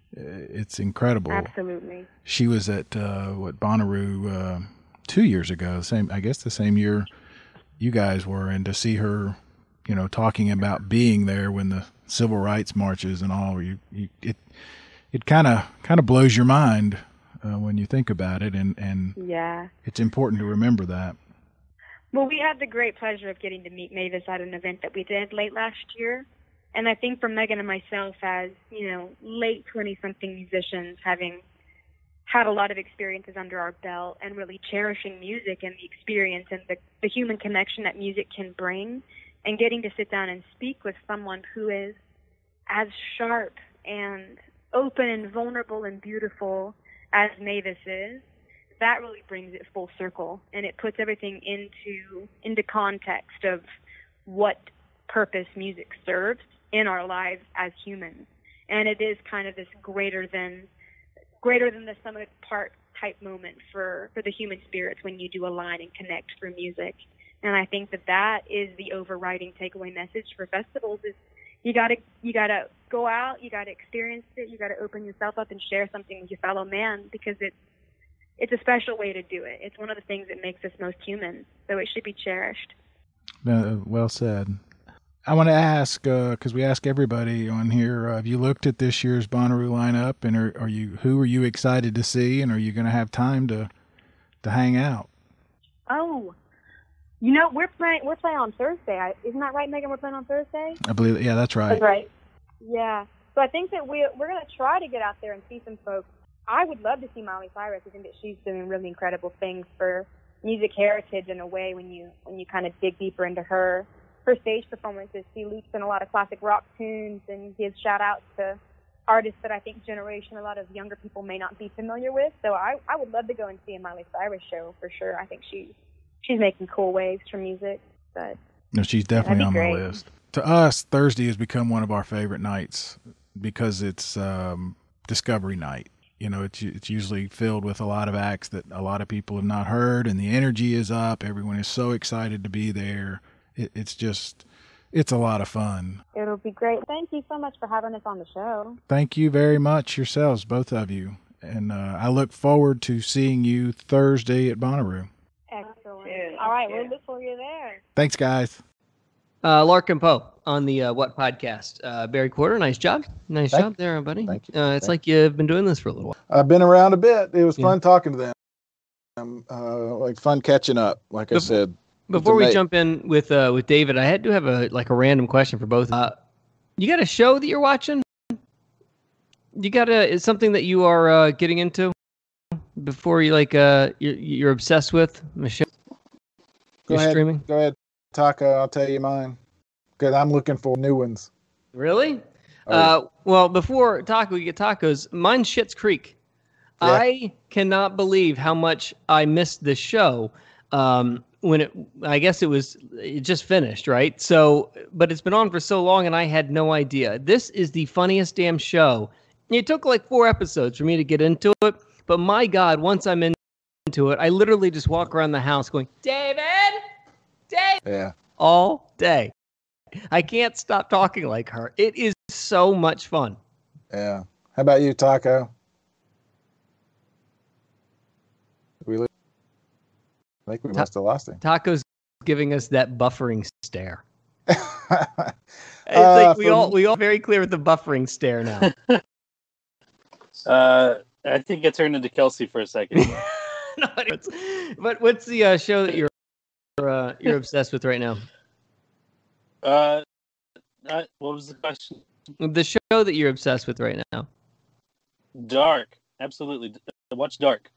It's incredible. Absolutely. She was at, uh, what, Bonnaroo, uh, two years ago, same, I guess the same year you guys were, and to see her, you know, talking about being there when the civil rights marches and all, you, you it, it kind of, kind of blows your mind uh, when you think about it. And, and yeah, it's important to remember that. Well, we had the great pleasure of getting to meet Mavis at an event that we did late last year. And I think for Megan and myself as, you know, late twenty-something musicians, having had a lot of experiences under our belt and really cherishing music and the experience and the, the human connection that music can bring, and getting to sit down and speak with someone who is as sharp and open and vulnerable and beautiful as Mavis is, that really brings it full circle, and it puts everything into into context of what purpose music serves in our lives as humans. And it is kind of this greater than greater than the sum of its part type moment for, for the human spirits when you do align and connect through music. And I think that that is the overriding takeaway message for festivals is you gotta you gotta go out, you gotta experience it, you gotta open yourself up and share something with your fellow man, because it's it's a special way to do it. It's one of the things that makes us most human, so it should be cherished. Uh, well said. I want to ask, because uh, we ask everybody on here, uh, have you looked at this year's Bonnaroo lineup, and are, are you who are you excited to see, and are you going to have time to to hang out? Oh, you know, we're playing we're playing on Thursday. I, isn't that right, Megan? We're playing on Thursday? I believe, yeah, that's right. That's right. Yeah. So I think that we we're going to try to get out there and see some folks. I would love to see Miley Cyrus. I think that she's doing really incredible things for music heritage in a way when you when you kind of dig deeper into her. Her stage performances, she leaps in a lot of classic rock tunes and gives shout-outs to artists that I think generation a lot of younger people may not be familiar with. So I, I would love to go and see a Miley Cyrus show for sure. I think she, she's making cool waves for music. But no, she's definitely on great. my list. To us, Thursday has become one of our favorite nights because it's um, Discovery Night. You know, it's it's usually filled with a lot of acts that a lot of people have not heard, and the energy is up. Everyone is so excited to be there. It, it's just, it's a lot of fun. It'll be great. Thank you so much for having us on the show. Thank you very much yourselves, both of you. And uh, I look forward to seeing you Thursday at Bonnaroo. Excellent. Cheers. All right, we'll look for you there. Thanks, guys. Uh, Larkin Poe on the uh, What Podcast. Uh, Barry Quarter, nice job. Nice Thank job there, buddy. Thank you. Uh, it's Thank like you've been doing this for a little while. I've been around a bit. It was Yeah. fun talking to them. Um, uh, like fun catching up, like I Bef- said. Before we ama- jump in with uh, with David, I had to have a like a random question for both. Uh, you got a show that you're watching? You got a is something that you are uh, getting into before you like uh you're, you're obsessed with Michelle? Go You're ahead, streaming? Go ahead, Taco. I'll tell you mine. Because I'm looking for new ones. Really? Oh, Uh, well, before taco, you get tacos. Mine's Schitt's Creek. Yeah. I cannot believe how much I missed this show. Um, when it, I guess it was, it just finished, right? So, but it's been on for so long, and I had no idea. This is the funniest damn show. It took like four episodes for me to get into it, but my God, once I'm in- into it, I literally just walk around the house going, David, David, Yeah. all day. I can't stop talking like her. It is so much fun. Yeah. How about you, Taco? We lo- I think we Ta- must have lost him. Taco's giving us that buffering stare. It's Uh, like we for- all we all very clear with the buffering stare now. Uh, I think I turned into Kelsey for a second. No, it's- but what's the uh, show that you're uh, you're obsessed with right now? Uh, uh, what was the question? The show that you're obsessed with right now. Dark, absolutely. Watch Dark.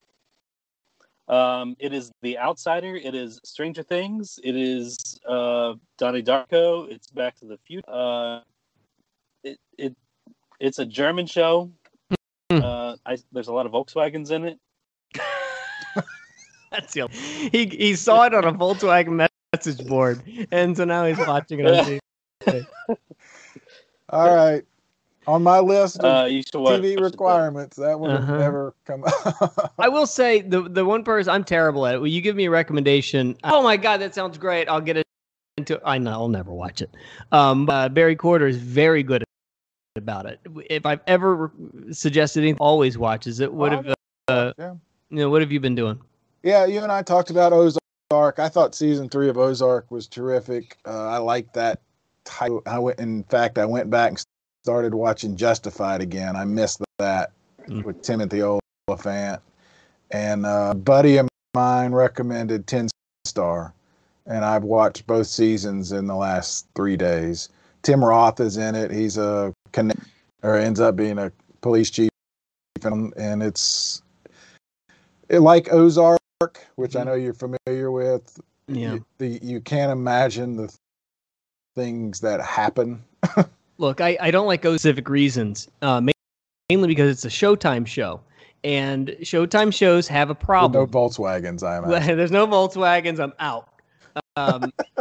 Um, it is The Outsider. It is Stranger Things. It is uh, Donnie Darko. It's Back to the Future. Uh, it it it's a German show. uh, I, there's a lot of Volkswagens in it. That's the he he saw it on a Volkswagen message board, and so now he's watching it on T V. All right. On my list of Uh, you should watch T V it, though. requirements, that would have Uh-huh. never come up. I will say the the one person I'm terrible at it. Will you give me a recommendation? Oh my God, that sounds great. I'll get it into. I know I'll never watch it. Um, uh, Barry Quarter is very good about it. If I've ever re- suggested anything, always watches it. What have uh, Yeah. you know? What have you been doing? Yeah, you and I talked about Ozark. I thought season three of Ozark was terrific. Uh, I like that type. I went, in fact, I went back and started watching Justified again. I missed that Mm. with Timothy Olyphant. And uh, a buddy of mine recommended ten Star, and I've watched both seasons in the last three days. Tim Roth is in it. He's a connect, or ends up being a police chief, and, and it's it, like Ozark, which I know you're familiar with. Yeah. You, the, you can't imagine the things that happen. Look, I, I don't like those specific reasons, uh, ma- mainly because it's a Showtime show, and Showtime shows have a With problem. no Volkswagens, I imagine. Well, there's no Volkswagens. I'm out. Um,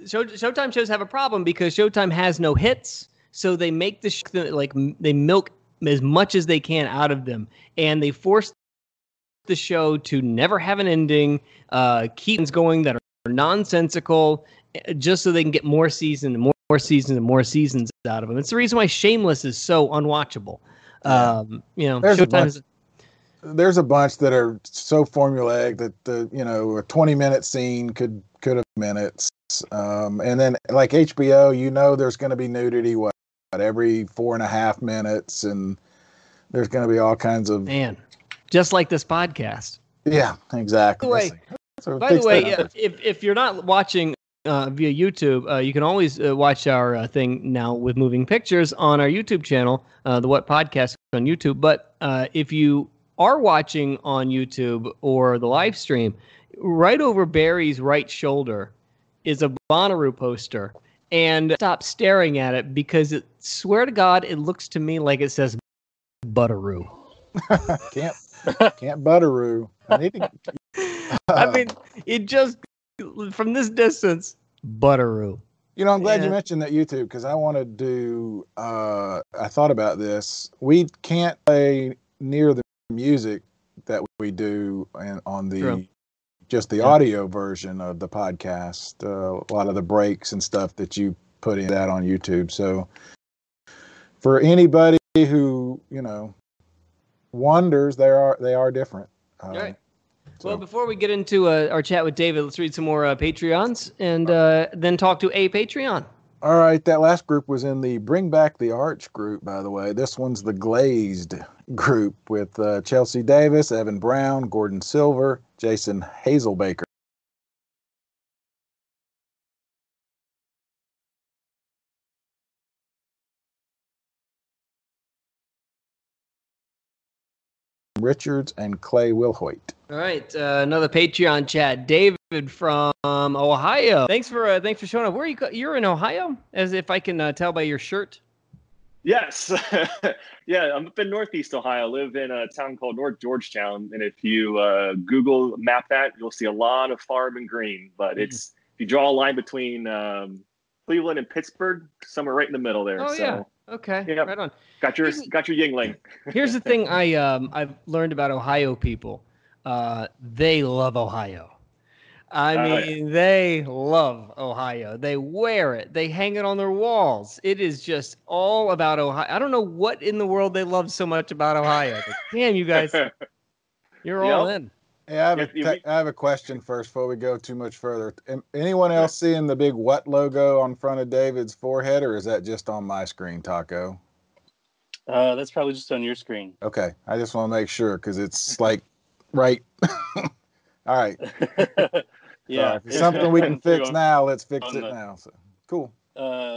Show, Showtime shows have a problem because Showtime has no hits, so they make the sh- like they milk as much as they can out of them, and they force the show to never have an ending, uh, keep things going that are nonsensical, just so they can get more season and more, more seasons and more seasons out of them. It's the reason why Shameless is so unwatchable. Yeah. Um, you know, There's a Showtime bunch- is. There's a bunch that are so formulaic that the you know a twenty minute scene could could have minutes, um, and then like H B O, you know, there's going to be nudity what every four and a half minutes, and there's going to be all kinds of Man, just like this podcast. yeah, exactly. By the way, So by the fix way, that yeah, up. if if you're not watching uh, via YouTube, uh, you can always uh, watch our uh, thing now with moving pictures on our YouTube channel, uh, the What Podcast on YouTube. But uh, if you are watching on YouTube or the live stream, right over Barry's right shoulder is a Bonnaroo poster, and stop staring at it because it, swear to God, it looks to me like it says Butteroo. can't can't Butteroo. I need to. I mean, it just from this distance, Butteroo. You know, I'm glad Yeah. you mentioned that YouTube because I want to do. Uh, I thought about this. We can't play near the music that we do in, on the True. just the Yeah. audio version of the podcast. Uh, a lot of the breaks and stuff that you put in that on YouTube. So for anybody who you know wonders, they are they are different. Um, All right. Well, before we get into uh, our chat with David, let's read some more uh, Patreons and uh, then talk to a Patreon. All right, that last group was in the Bring Back the Arch group, by the way. This one's the Glazed group with uh, Chelsea Davis, Evan Brown, Gordon Silver, Jason Hazelbaker. Richards and Clay Wilhoit. All right, uh, another Patreon chat. David from Ohio. Thanks for uh, thanks for showing up. Where are you? co- You're in Ohio, as if I can uh, tell by your shirt. Yes. Yeah, I'm up in Northeast Ohio. I live in a town called North Georgetown. And if you uh, Google map that, you'll see a lot of farm and green. But it's, if you draw a line between um, Cleveland and Pittsburgh, somewhere right in the middle there. Oh so, yeah. Okay. yeah. Right on. Got your, got your Yingling. Here's the thing I um I've learned about Ohio people. Uh, they love Ohio. I Oh, mean, they love Ohio. They wear it. They hang it on their walls. It is just all about Ohio. I don't know what in the world they love so much about Ohio. But damn, you guys, you're all in. Hey, I have, Yeah, a yeah, te- I have a question first before we go too much further. Am- Anyone else seeing the big What logo on front of David's forehead, or is that just on my screen, Taco? Uh, that's probably just on your screen. Okay, I just want to make sure because it's like right. All right. Yeah, So if it's something we can fix On- now, let's fix on it the- now. So cool. Uh,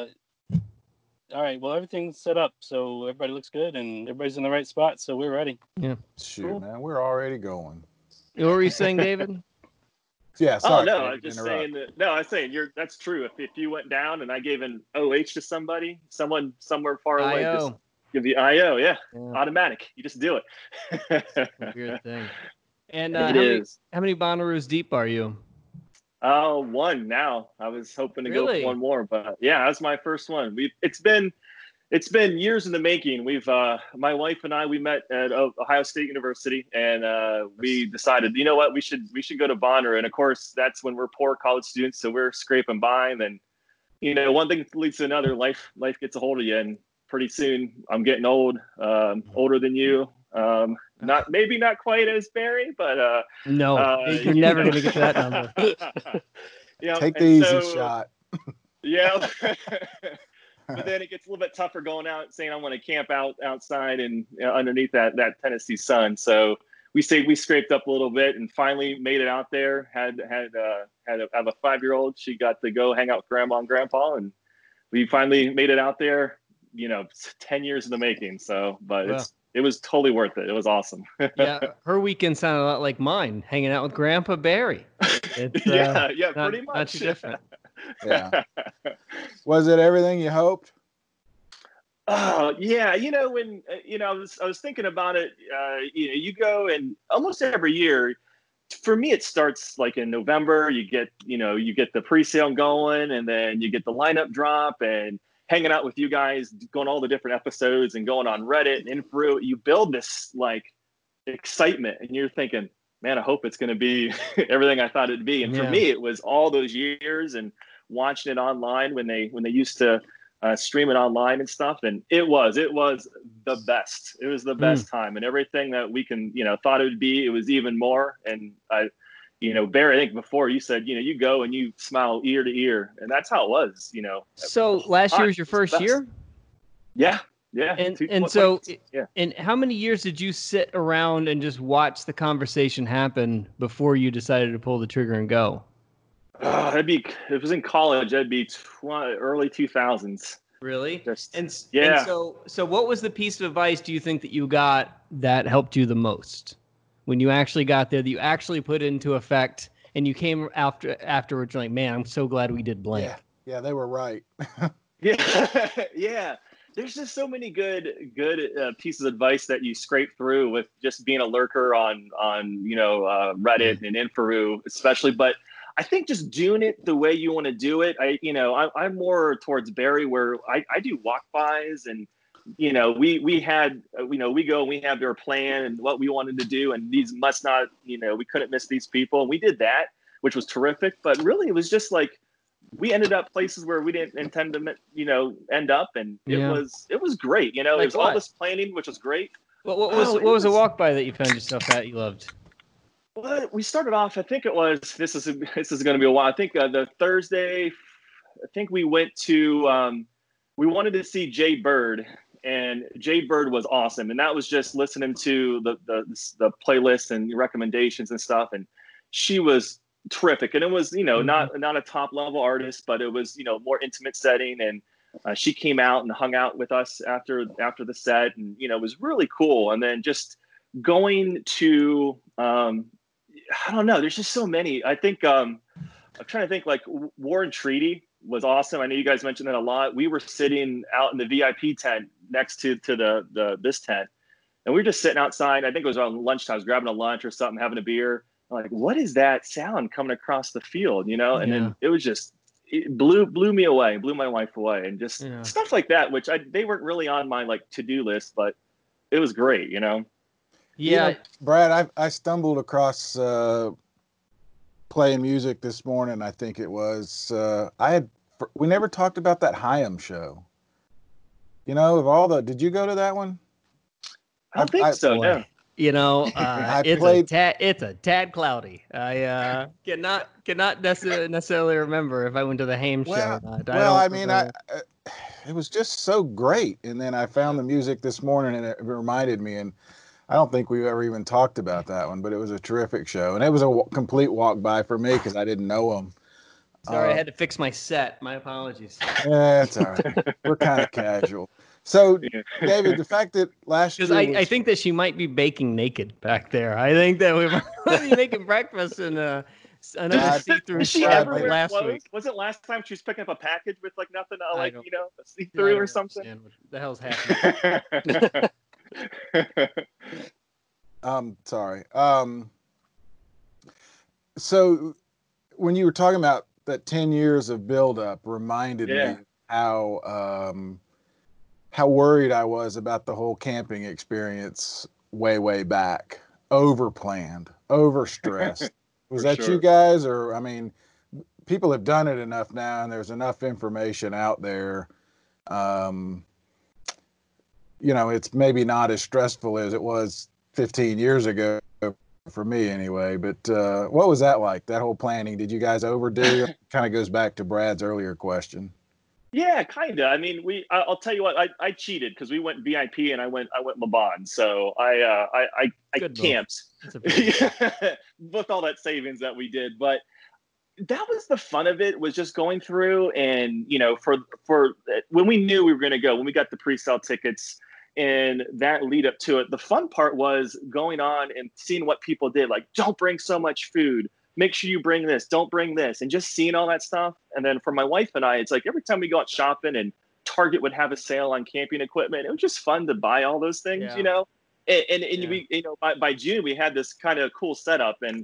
all right. Well, everything's set up, so everybody looks good, and everybody's in the right spot, so we're ready. Yeah. Shoot, Cool. man, we're already going. What were you saying, David? Yeah. Oh Sorry, no, David, I'm just interrupt. saying that. No, I'm saying you're. That's true. If if you went down and I gave an O H to somebody, someone somewhere far away, I just O. give the I O. Yeah, Yeah. automatic. You just do it. Weird thing. And uh, It how, many, is. how many Bonnaroos deep are you? Oh, one now. I was hoping to go Really? for one more, but yeah, that's my first one. We it's been it's been years in the making. We've uh, my wife and I we met at O- Ohio State University, and uh, we decided, you know what, we should we should go to Bonnaroo. And of course, that's when we're poor college students, so we're scraping by. And then, you know, one thing leads to another. Life life gets a hold of you, and pretty soon I'm getting old, um, older than you. Um, not maybe not quite as Barry, but uh, No, uh, you're you never know. going to get to that number. Yeah, Take the and easy so- shot. Yeah. But then it gets a little bit tougher going out, saying I want to camp out outside and uh, underneath that that Tennessee sun. So we say we scraped up a little bit and finally made it out there. Had had uh, had a, have a five year old. She got to go hang out with grandma and grandpa, and we finally made it out there. You know, ten years in the making. So, but Wow. it's it was totally worth it. It was awesome. Yeah, her weekend sounded a lot like mine, hanging out with Grandpa Barry. It's, uh, yeah, yeah, not- pretty Not much. too different. Yeah. Was it everything you hoped? Oh yeah, you know when uh, you know I was I was thinking about it. Uh, you know, you go and almost every year, for me, it starts like in November. You get, you know, you get the pre-sale going, and then you get the lineup drop, and hanging out with you guys, going all the different episodes, and going on Reddit and in through. You build this like excitement, and you're thinking, man, I hope it's going to be everything I thought it'd be. And Yeah. for me, it was all those years and watching it online when they when they used to uh, stream it online and stuff. And it was it was the best. It was the best time, and everything that we can you know thought it would be, it was even more. And I, you know, Barry, I think before you said, you know, you go and you smile ear to ear, and that's how it was. You know. So last year was your It was first the best. year? Yeah. Yeah. And Two- and what- so yeah. and how many years did you sit around and just watch the conversation happen before you decided to pull the trigger and go? Uh, that'd be if it was in college. That'd be twenty, early two thousands. Really? Just And s- yeah. And so so what was the piece of advice do you think that you got that helped you the most when you actually got there, that you actually put into effect, and you came after afterwards like, man, I'm so glad we did blank. Yeah, yeah, they were right. Yeah, yeah. There's just so many good, good uh, pieces of advice that you scrape through with just being a lurker on, on you know, uh, Reddit and Infiru, especially. But I think just doing it the way you want to do it. I, you know, I, I'm more towards Barry, where I, I do walk bys, and you know, we we had, uh, you know, we go and we have their plan and what we wanted to do, and these must not, you know, we couldn't miss these people, and we did that, which was terrific. But really, it was just like, we ended up places where we didn't intend to, you know, end up, and it Yeah. was it was great. You know, Like it was all what? this planning, which was great. What, what was Oh, it what was a was- walk by that you found yourself at you loved? Well, we started off. I think it was. This is this is going to be a while. I think uh, the Thursday. I think we went to. Um, we wanted to see Jay Bird, and Jay Bird was awesome. And that was just listening to the the the playlist and recommendations and stuff. And she was terrific. And it was, you know, not not a top level artist, but it was, you know, more intimate setting. And uh, she came out and hung out with us after after the set, and you know, it was really cool. And then just going to. Um, I don't know. There's just so many. I think um, I'm trying to think. Like War and Treaty was awesome. I know you guys mentioned that a lot. We were sitting out in the V I P tent next to to the the this tent, and we were just sitting outside. I think it was around lunchtime. I was grabbing a lunch or something, having a beer. I'm like, what is that sound coming across the field? You know, and Yeah. then it was just it blew blew me away, blew my wife away, and just Yeah. stuff like that. Which I they weren't really on my like to do list, but it was great. You know. Yeah. You know, Brad, I I stumbled across uh, playing music this morning. I think it was uh, I had we never talked about that Hyam show. You know, of all the, did you go to that one? I don't think I- so. No. You know, uh, I it's played- a tad, it's a tad cloudy. I uh, cannot cannot necessarily necessarily remember if I went to the Ham show Well, or not. well, don't I mean, I, remember. I it was just so great, and then I found the music this morning, and it reminded me. And I don't think we've ever even talked about that one, but it was a terrific show, and it was a w- complete walk by for me because I didn't know him. Sorry, uh, I had to fix my set. My apologies. Yeah, it's all right. We're kind of casual. So, David, the fact that last year Because I, was, I think that she might be baking naked back there. I think that we might be making breakfast in a another God, see-through Did she shirt ever like wear last clothes? week. Was it last time she was picking up a package with like nothing, uh, I like don't- you know, a I see-through don't or something? understand what the hell's happening. um, sorry. Um, so when you were talking about that ten years of buildup, reminded Yeah. me how um, how worried I was about the whole camping experience way, way back. Over planned, over stressed. Was For that you sure. guys, or I mean, people have done it enough now, and there's enough information out there. Um, you know, it's maybe not as stressful as it was fifteen years ago for me, anyway. But uh, what was that like? That whole planning? Did you guys overdo? Kind of goes back to Brad's earlier question. Yeah, kind of. I mean, we. I, I'll tell you what. I, I cheated because we went V I P and I went I went Laban. So I uh, I I, I Good move. camped That's a pretty- with all that savings that we did. But that was the fun of it, was just going through and you know for for when we knew we were going to go, when we got the pre-sale tickets and that lead up to it. The fun part was going on and seeing what people did. Like, don't bring so much food. Make sure you bring this, don't bring this, and just seeing all that stuff. And then for my wife and I, it's like every time we go out shopping and Target would have a sale on camping equipment, it was just fun to buy all those things, Yeah. you know? And, and, and Yeah. we, you know, by, by June, we had this kind of cool setup. And,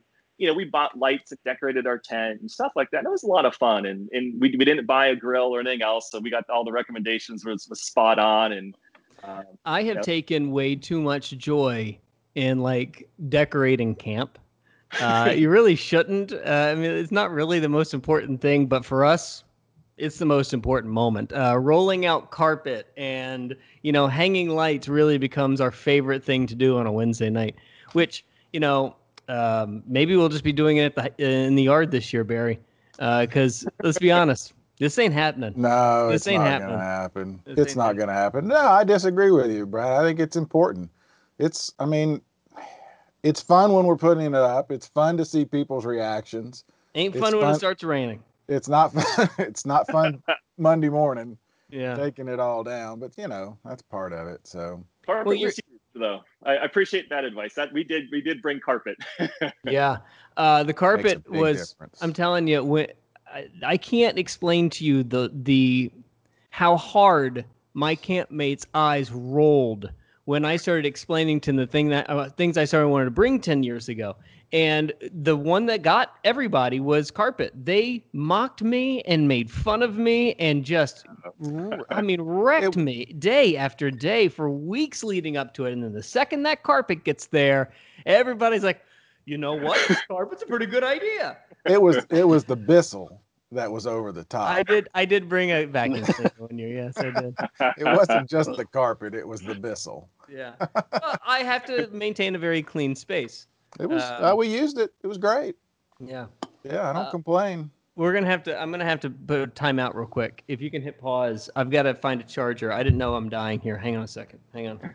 you know, we bought lights and decorated our tent and stuff like that. And it was a lot of fun. And and we we didn't buy a grill or anything else, so we got all the recommendations was was spot on. And um, I have you know. taken way too much joy in like decorating camp. Uh, you really shouldn't. Uh, I mean, it's not really the most important thing, but for us, it's the most important moment. Uh, rolling out carpet and, you know, hanging lights really becomes our favorite thing to do on a Wednesday night, which, you know, um, maybe we'll just be doing it at the, in the yard this year, Barry. Because uh, let's be honest, this ain't happening. No, this it's ain't not happening. going to happen. This It's ain't not going to happen. No, I disagree with you, Brad. I think it's important. It's, I mean, it's fun when we're putting it up. It's fun to see people's reactions. Ain't It's fun when fun- it starts raining. It's not fun. It's not fun Monday morning. Yeah. Taking it all down, but you know, that's part of it. So Carpet Well, you're- was huge, though. I, I appreciate that advice. That we did we did bring carpet. Yeah. Uh, the carpet big was, difference. I'm telling you, when, I, I can't explain to you the, the, how hard my campmates' eyes rolled when I started explaining to them the thing that, uh, things I started wanting to bring ten years ago. And the one that got everybody was carpet. They mocked me and made fun of me and just, I mean, wrecked me day after day for weeks leading up to it. And then the second that carpet gets there, everybody's like, you know what? This carpet's a pretty good idea. it was it was the Bissell that was over the top. I did I did bring a vacuum cleaner one year. Yes, I did. It wasn't just the carpet; it was the Bissell. Yeah. Well, I have to maintain a very clean space. It was. Um, uh, we used it. It was great. Yeah. Yeah, I don't Uh, complain. We're gonna have to. I'm gonna have to put a timeout real quick. If you can hit pause, I've got to find a charger. I didn't know I'm dying here. Hang on a second. Hang on.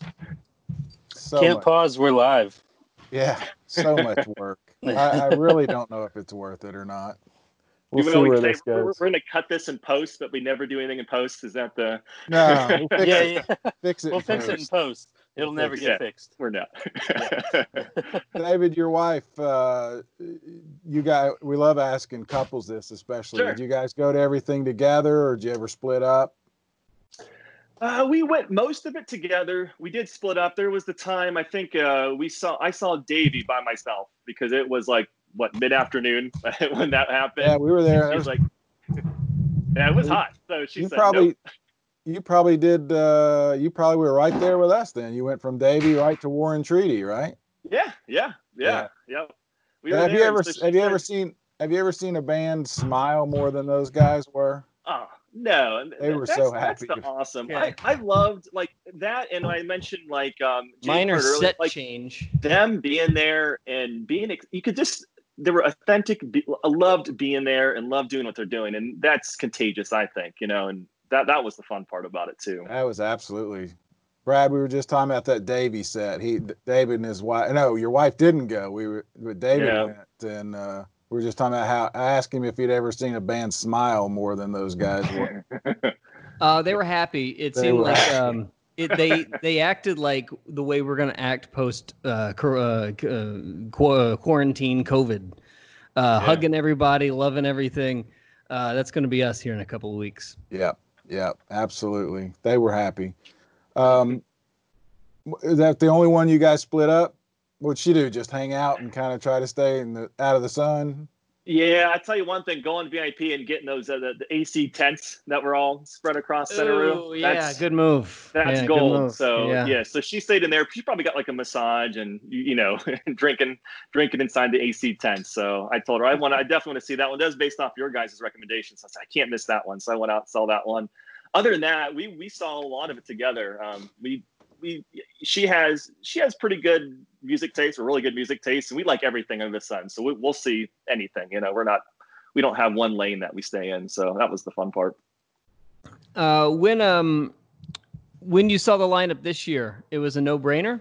So Can't much, pause. We're live. yeah, so much work. I, I really don't know if it's worth it or not. We'll Even see though we where say this we're, goes. we're going to cut this in post, but we never do anything in post. Is that the? No, we'll fix Yeah, it. yeah. Fix it. We'll fix it in first. post. It'll never Yeah. get fixed. We're not. David, your wife, uh, you guys, we love asking couples this, especially. Sure. Did you guys go to everything together, or did you ever split up? Uh, we went most of it together. We did split up. There was the time I think uh, we saw. I saw Davey by myself because it was like what mid afternoon when that happened. Yeah, we were there. That She's was- like, yeah, it was hot. So she you said, probably, nope. you probably did. Uh, you probably were right there with us. Then you went from Davey right to Warren Treaty, right? Yeah, yeah, yeah, yep. We were have you there, ever and so she have you said- ever seen have you ever seen a band smile more than those guys were? Oh no, and They were that's, so that's happy. the awesome. Yeah. I, I loved like that, and I mentioned like um, James Minor heard earlier, set like change. them being there and being. ex- You could just they were authentic. be- I loved being there and loved doing what they're doing, and that's contagious. I think you know, and that that was the fun part about it too. That was absolutely. Brad, we were just talking about that Davey set. He, David and his wife. No, your wife didn't go. We were, but David Yeah. went, and uh, we were just talking about how I asked him if he'd ever seen a band smile more than those guys were. Uh, they were happy. It They seemed were like happy. um, it, they they acted like the way we're gonna act post uh, cor- uh, uh, qu- quarantine COVID, uh, hugging everybody, loving everything. Uh, that's gonna be us here in a couple of weeks. Yeah, yeah, absolutely. They were happy. Um, is that the only one you guys split up? What'd she do? Just hang out and kind of try to stay in the out of the sun? Yeah, I tell you one thing: going V I P and getting those uh, the, the A C tents that were all spread across center Ooh, room. yeah, that's, good move. That's Yeah, good gold. move. So Yeah. yeah. so she stayed in there. She probably got like a massage and you you know drinking drinking inside the A C tent. So I told her I want I definitely want to see that one. That was based off your guys' recommendations. I said I can't miss that one. So I went out and saw that one. Other than that, we we saw a lot of it together. Um, we we she has she has pretty good music taste, or really good music taste, and we like everything under the sun. So we, we'll see anything. You know, we're not we don't have one lane that we stay in. So that was the fun part. Uh, when um when you saw the lineup this year, it was a no brainer.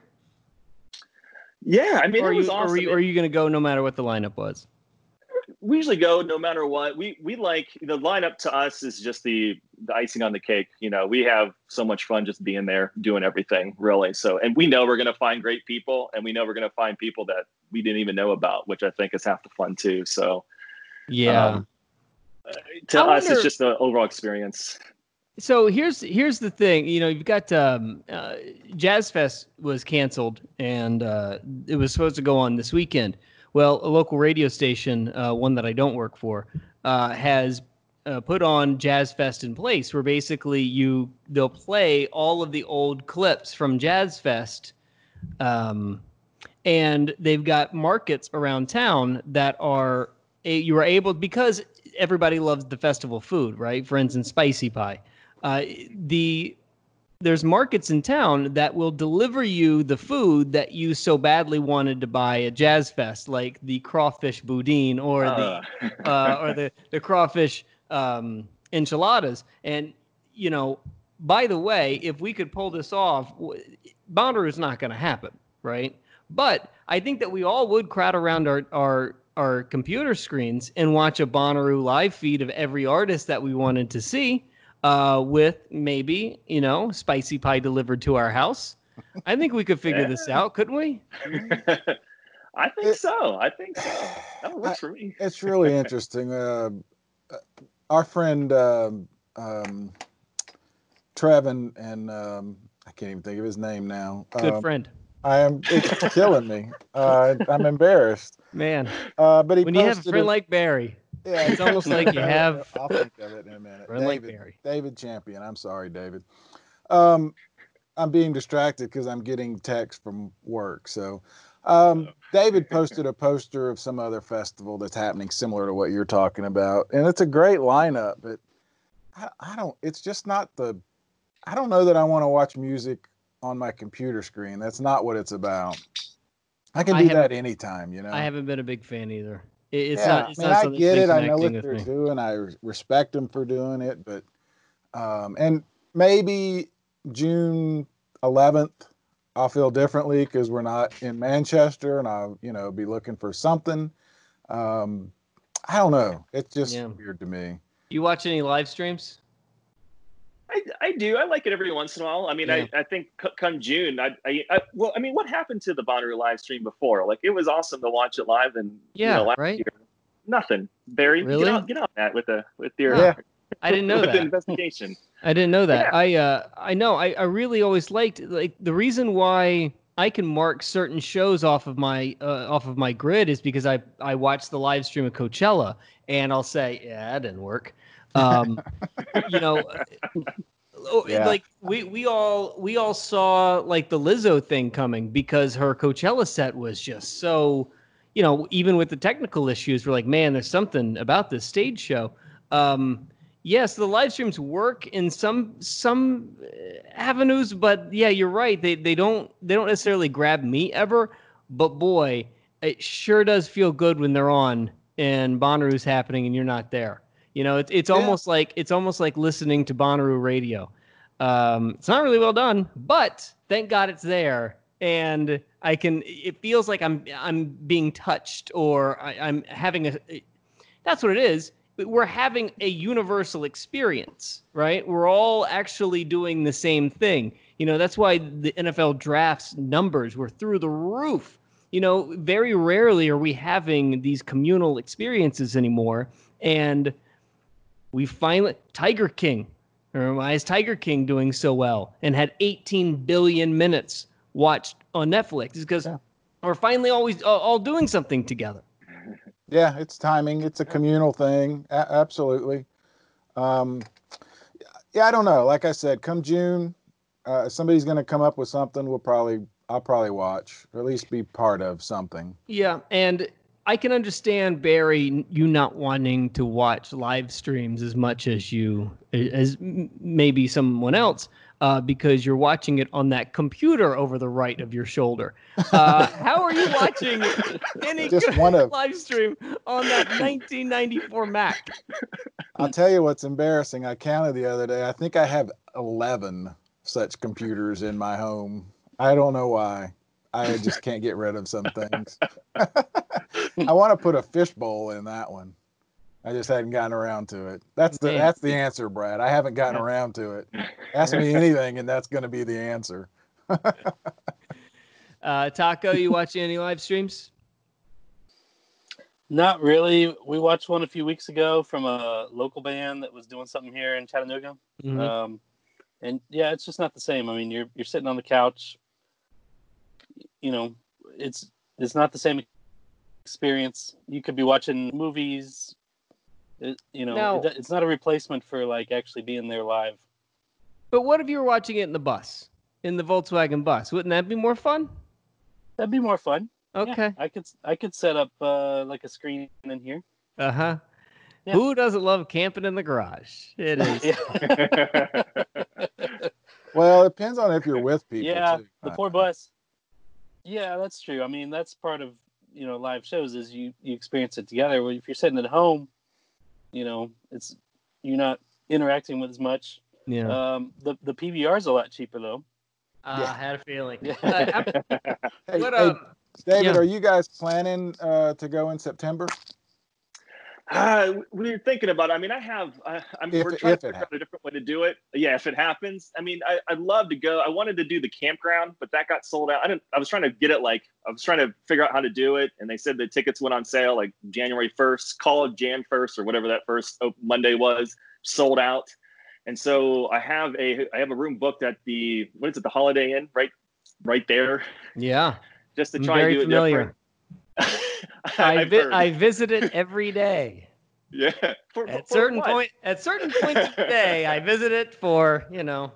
Yeah, I mean, or it was you, awesome. Or, you, or are you going to go no matter what the lineup was? We usually go no matter what. We we like the lineup to us is just the the icing on the cake. You know, we have so much fun just being there, doing everything really. So, and we know we're going to find great people, and we know we're going to find people that we didn't even know about, which I think is half the fun too. So, Yeah. um, to I us, wonder- it's just the overall experience. So here's here's the thing. You know, you've got um, uh, Jazz Fest was canceled, and uh, it was supposed to go on this weekend. Well, a local radio station, uh, one that I don't work for, uh, has uh, put on Jazz Fest in place, where basically you they'll play all of the old clips from Jazz Fest, um, and they've got markets around town that are you are able, because everybody loves the festival food, right? For instance, spicy pie. Uh, the There's markets in town that will deliver you the food that you so badly wanted to buy at Jazz Fest, like the crawfish boudin or Uh. the uh, or the the crawfish um, enchiladas. And you know, by the way, if we could pull this off, Bonnaroo is not going to happen, right? But I think that we all would crowd around our our our computer screens and watch a Bonnaroo live feed of every artist that we wanted to see. Uh, with maybe, you know, spicy pie delivered to our house. I think we could figure Yeah. this out, couldn't we? I think it, so. I think so. That works for me. It's really interesting. Uh, our friend um, um, Trevin, and um, I can't even think of his name now. Good um, friend. I am. It's killing me. Uh, I'm embarrassed. Man. Uh, but he when you have a posted friend a- like Barry, Yeah, it's almost like you have I'll think of it in a minute. friend like David, Barry. David Champion. I'm sorry, David. Um, I'm being distracted because I'm getting text from work. So, um, David posted a poster of some other festival that's happening similar to what you're talking about, and it's a great lineup. But I, I don't. It's just not the. I don't know that I want to watch music on my computer screen. That's not what it's about. I can I do haven't- that anytime. You know. I haven't been a big fan either. It, it's yeah, not. It's I mean, not I something get that's it. been I know what connecting they're with me. doing. I res- respect them for doing it, but um, and maybe June eleventh, I'll feel differently because we're not in Manchester, and I'll you know be looking for something. Um, I don't know. It's just Yeah. weird to me. You watch any live streams? I, I do. I like it every once in a while. I mean, Yeah. I, I think c- come June, I, I, I well, I mean, what happened to the Bonnaroo live stream before? Like, it was awesome to watch it live, and Yeah, you know, last right? year, nothing. Barry, Really? get on, get on that with the with your Yeah. I didn't know with the that. investigation. I didn't know that. Yeah. I uh I know. I, I really always liked like the reason why I can mark certain shows off of my uh, off of my grid is because I I watched the live stream of Coachella, and I'll say, yeah, that didn't work. Um, you know, oh, Yeah. like we we all we all saw like the Lizzo thing coming because her Coachella set was just so, you know, even with the technical issues, we're like, man, there's something about this stage show. Um, yes, the live streams work in some some uh, avenues, but yeah, you're right. They they don't they don't necessarily grab me ever. But boy, it sure does feel good when they're on and Bonnaroo's happening and you're not there. You know, it's it's Yeah. almost like it's almost like listening to Bonnaroo radio. Um, it's not really well done, but thank God it's there, and I can. It feels like I'm I'm being touched, or I, I'm having a. That's what it is. We're having a universal experience, right? We're all actually doing the same thing. You know, that's why the N F L drafts numbers were through the roof. You know, very rarely are we having these communal experiences anymore, and we finally Tiger King. Or why is Tiger King doing so well and had eighteen billion minutes watched on Netflix? It's because Yeah. we're finally always all, all doing something together. Yeah, it's timing. It's a communal thing. A- absolutely. Um, yeah, I don't know. Like I said, come June, uh, somebody's going to come up with something. We'll probably, I'll probably watch, or at least be part of something. Yeah, and I can understand, Barry, you not wanting to watch live streams as much as you, as m- maybe someone else, uh, because you're watching it on that computer over the right of your shoulder. Uh, how are you watching any Just good one of- live stream on that nineteen ninety-four Mac? I'll tell you what's embarrassing. I counted the other day. I think I have eleven such computers in my home. I don't know why. I just can't get rid of some things. I want to put a fishbowl in that one. I just hadn't gotten around to it. That's the Man. that's the answer, Brad. I haven't gotten around to it. Ask me anything, and that's going to be the answer. Uh, Taco, you watching any live streams? Not really. We watched one a few weeks ago from a local band that was doing something here in Chattanooga. Mhm. Um, and yeah, it's just not the same. I mean, you're you're sitting on the couch. You know, it's it's not the same experience. You could be watching movies. It, you know, Now- it, it's not a replacement for like actually being there live. But what if you were watching it in the bus, in the Volkswagen bus? Wouldn't that be more fun? That'd be more fun. Okay. Yeah, I could I could set up uh, like a screen in here. Uh huh. Yeah. Who doesn't love camping in the garage? It is. Well, it depends on if you're with people. Yeah, too. the Uh, poor bus. Yeah, that's true. I mean, that's part of, you know, live shows is you, you experience it together. Well, if you're sitting at home, you know, it's you're not interacting with as much. Yeah. Um, the the P V R is a lot cheaper though. Uh, I had a feeling. Yeah. Uh, I'm- Hey, what, hey, um, David, yeah. are you guys planning uh, to go in September? Uh, we were thinking about it. I mean, I have, uh, I'm, If we're it- trying if to it figure out a different way to do it. Yeah, if it happens. I mean, I, I'd love to go. I wanted to do the campground, but that got sold out. I didn't, I was trying to get it like, I was trying to figure out how to do it. And they said the tickets went on sale like January first, call it Jan first or whatever that first op- Monday was, sold out. And so I have a, I have a room booked at the, what is it? The Holiday Inn, right, right there. Yeah. Just to I'm try and very do it familiar. different. I, I've vi- heard. I visit it every day. Yeah. For, At for certain what? point, at certain points of the day, I visit it for you know,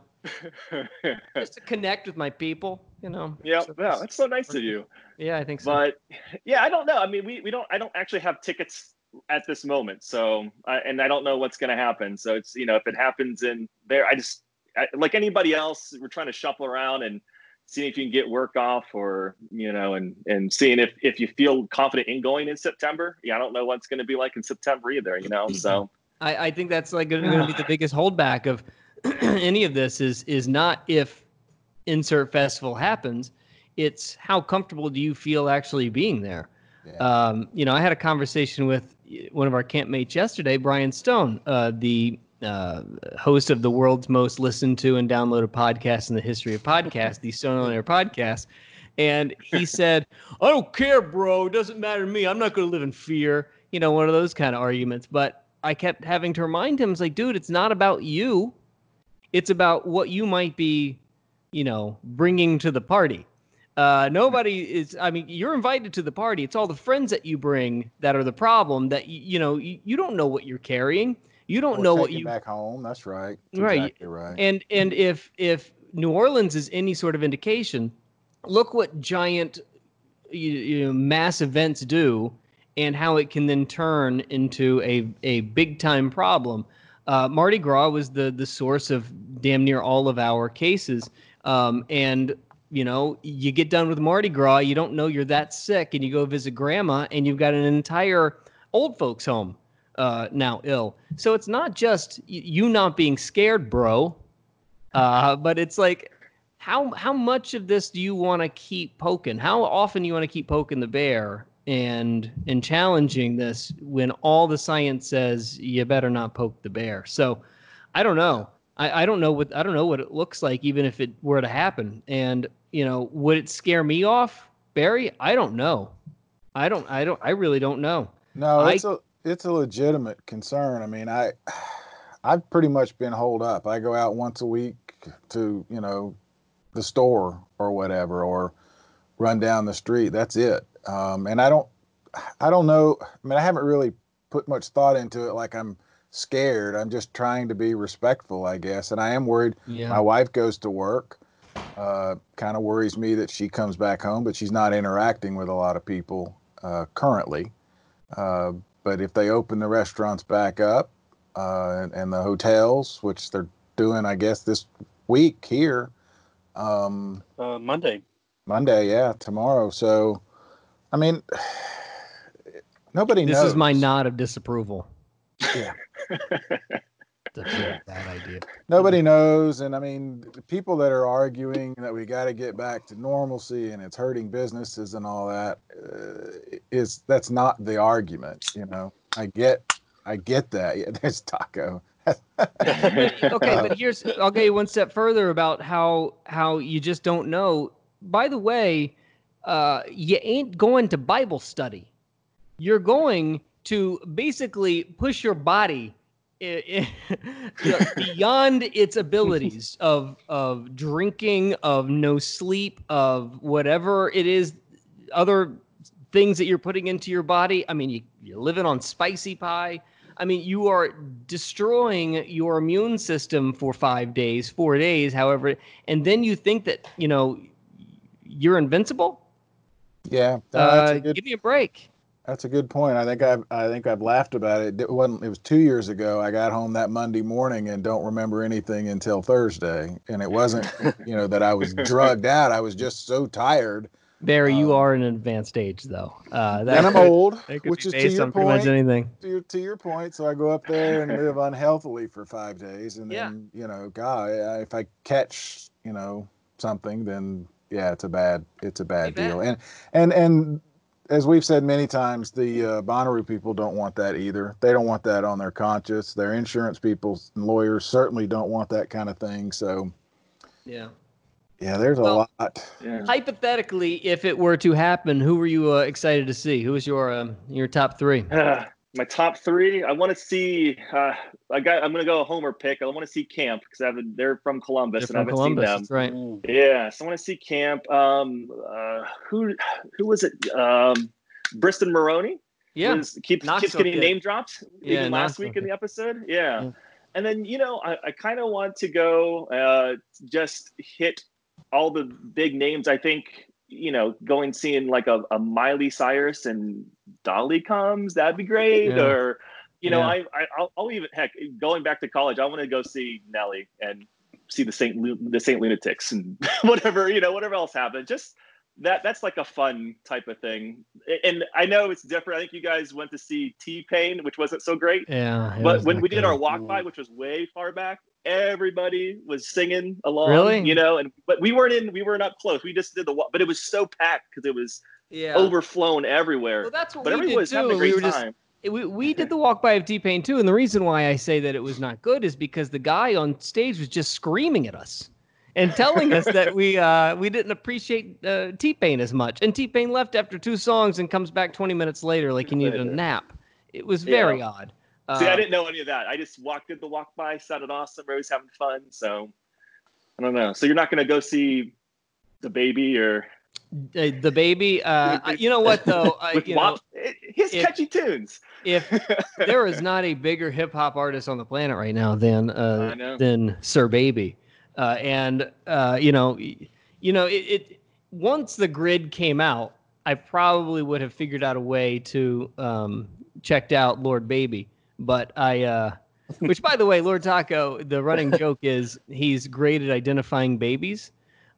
just to connect with my people. You know. Yeah, So- yeah, that's so nice of you. Yeah, I think so. But yeah, I don't know. I mean, we, we don't. I don't actually have tickets at this moment. So, I, and I don't know what's going to happen. So it's you know, if it happens in there, I just I, like anybody else, we're trying to shuffle around and seeing if you can get work off, or you know, and and seeing if if you feel confident in going in September. Yeah, I don't know what's going to be like in September either. You know, so. I, I think that's like going to be the biggest holdback of any of this is is not if insert festival happens, it's how comfortable do you feel actually being there. Yeah. Um, you know, I had a conversation with one of our campmates yesterday, Brian Stone, uh, the uh, host of the world's most listened to and downloaded podcast in the history of podcasts, the Stone on Air podcast. And he said, I don't care, bro. It doesn't matter to me. I'm not going to live in fear. You know, one of those kind of arguments. But I kept having to remind him, it's like, dude, it's not about you. It's about what you might be, you know, bringing to the party. Uh, nobody is, I mean, you're invited to the party. It's all the friends that you bring that are the problem that, you, you know, you, you don't know what you're carrying. You don't Or know take what it you back home. That's right. That's Right. Exactly right. And and if if New Orleans is any sort of indication, look what giant you, you know, mass events do, and how it can then turn into a a big time problem. Uh, Mardi Gras was the the source of damn near all of our cases, um, and you know, you get done with Mardi Gras, you don't know you're that sick, and you go visit grandma, and you've got an entire old folks home uh, now ill. So it's not just y- you not being scared, bro, uh, but it's like, how how much of this do you want to keep poking? How often do you want to keep poking the bear and and challenging this when all the science says you better not poke the bear? So I don't know. I, I don't know what I don't know what it looks like, even if it were to happen. And you know, would it scare me off, Barry? I don't know. I don't. I don't. I really don't know. No, I- it's a it's a legitimate concern. I mean, I I've pretty much been holed up. I go out once a week to, you know, the store or whatever, or run down the street. That's it. Um, and I don't I don't know. I mean, I haven't really put much thought into it. Like I'm scared. I'm just trying to be respectful, I guess. And I am worried. Yeah. My wife goes to work. Uh, kind of worries me that she comes back home, but she's not interacting with a lot of people uh, currently. Uh, but if they open the restaurants back up uh, and, and the hotels, which they're doing, I guess, this week here, um, Uh, Monday. Monday, yeah, tomorrow. So, I mean, nobody This knows. is my nod of disapproval. Yeah. That's a bad idea. Nobody knows. And I mean, the people that are arguing that we got to get back to normalcy and it's hurting businesses and all that uh, is that's not the argument. You know, I get, I get that. Yeah, there's Taco. But- okay, but here's I'll get you one step further about how how you just don't know. By the way, uh, you ain't going to Bible study. You're going to basically push your body i- i- beyond its abilities of of drinking, of no sleep, of whatever it is, other things that you're putting into your body. I mean, you, you're living on spicy pie. I mean, you are destroying your immune system for five days, four days, however, and then you think that, you know, you're invincible? Yeah. no, Uh, that's a good, give me a break. that's a good point. I think I've I think I've laughed about it. It wasn't. It was two years ago. I got home that Monday morning and don't remember anything until Thursday. And it wasn't, you know, that I was drugged out. I was just so tired. Barry, you are in an advanced age, though. Uh, that And I'm could- old, that could which be is to based your on pretty much point. anything. To your, to your point, so I go up there and live unhealthily for five days, and Yeah. then you know, God, I- if I catch you know something, then yeah, it's a bad it's a bad Pretty deal. bad. And and and as we've said many times, the uh, Bonnaroo people don't want that either. They don't want that on their conscience. Their insurance people and lawyers certainly don't want that kind of thing. So Yeah. yeah, there's a Well, lot. Hypothetically, if it were to happen, who were you uh, excited to see? Who was your um, your top three? My top three. I want to see. Uh, I got. I'm going to go a homer pick. I want to see Camp because I haven't. They're from Columbus, They're and I from haven't Columbus. seen them. That's right. Yeah, so I want to see Camp. Um, uh, who who was it? Um, Briston Maroney. Yeah, was, keeps Knoxville keeps getting kid. name dropped. Yeah, even last Knoxville week in kid. the episode. Yeah. Yeah. And then you know I, I kind of want to go uh, just hit all the big names. I think you know going seeing like a, a Miley Cyrus and Dolly comes. That'd be great. Yeah. Or you know Yeah. I, I I'll, I'll even heck going back to college. I want to go see Nelly and see the Saint Lu- the Saint Lunatics and whatever you know whatever else happened. Just that that's like a fun type of thing. And I know it's different. I think you guys went to see T-Pain, which wasn't so great. Yeah. it But was when not we did good. our walk by, which was way far back, everybody was singing along. Really? You know, and but we weren't in. We weren't up close. We just did the walk, but it was so packed because it was Yeah. overflown everywhere. Well, that's what but we everyone did was having too. a great We were just- time. We, we did the walk by of T-Pain too, and the reason why I say that it was not good is because the guy on stage was just screaming at us and telling us that we uh, we didn't appreciate uh, T-Pain as much. And T-Pain left after two songs and comes back twenty minutes later like he needed a nap. It was very Yeah. odd. See, Uh, I didn't know any of that. I just walked did the walk by, sounded awesome. I was having fun. So I don't know. So you're not going to go see the baby or Uh, the baby. Uh, I- you know what though? I, with you know, WAP? His if- catchy tunes. if there is not a bigger hip hop artist on the planet right now than uh, I know. than Sir Baby, uh, and uh, you know, y- you know, it, it once the grid came out, I probably would have figured out a way to um, checked out Lord Baby, but I. Uh, which, by the way, Lord Taco, the running joke is he's great at identifying babies.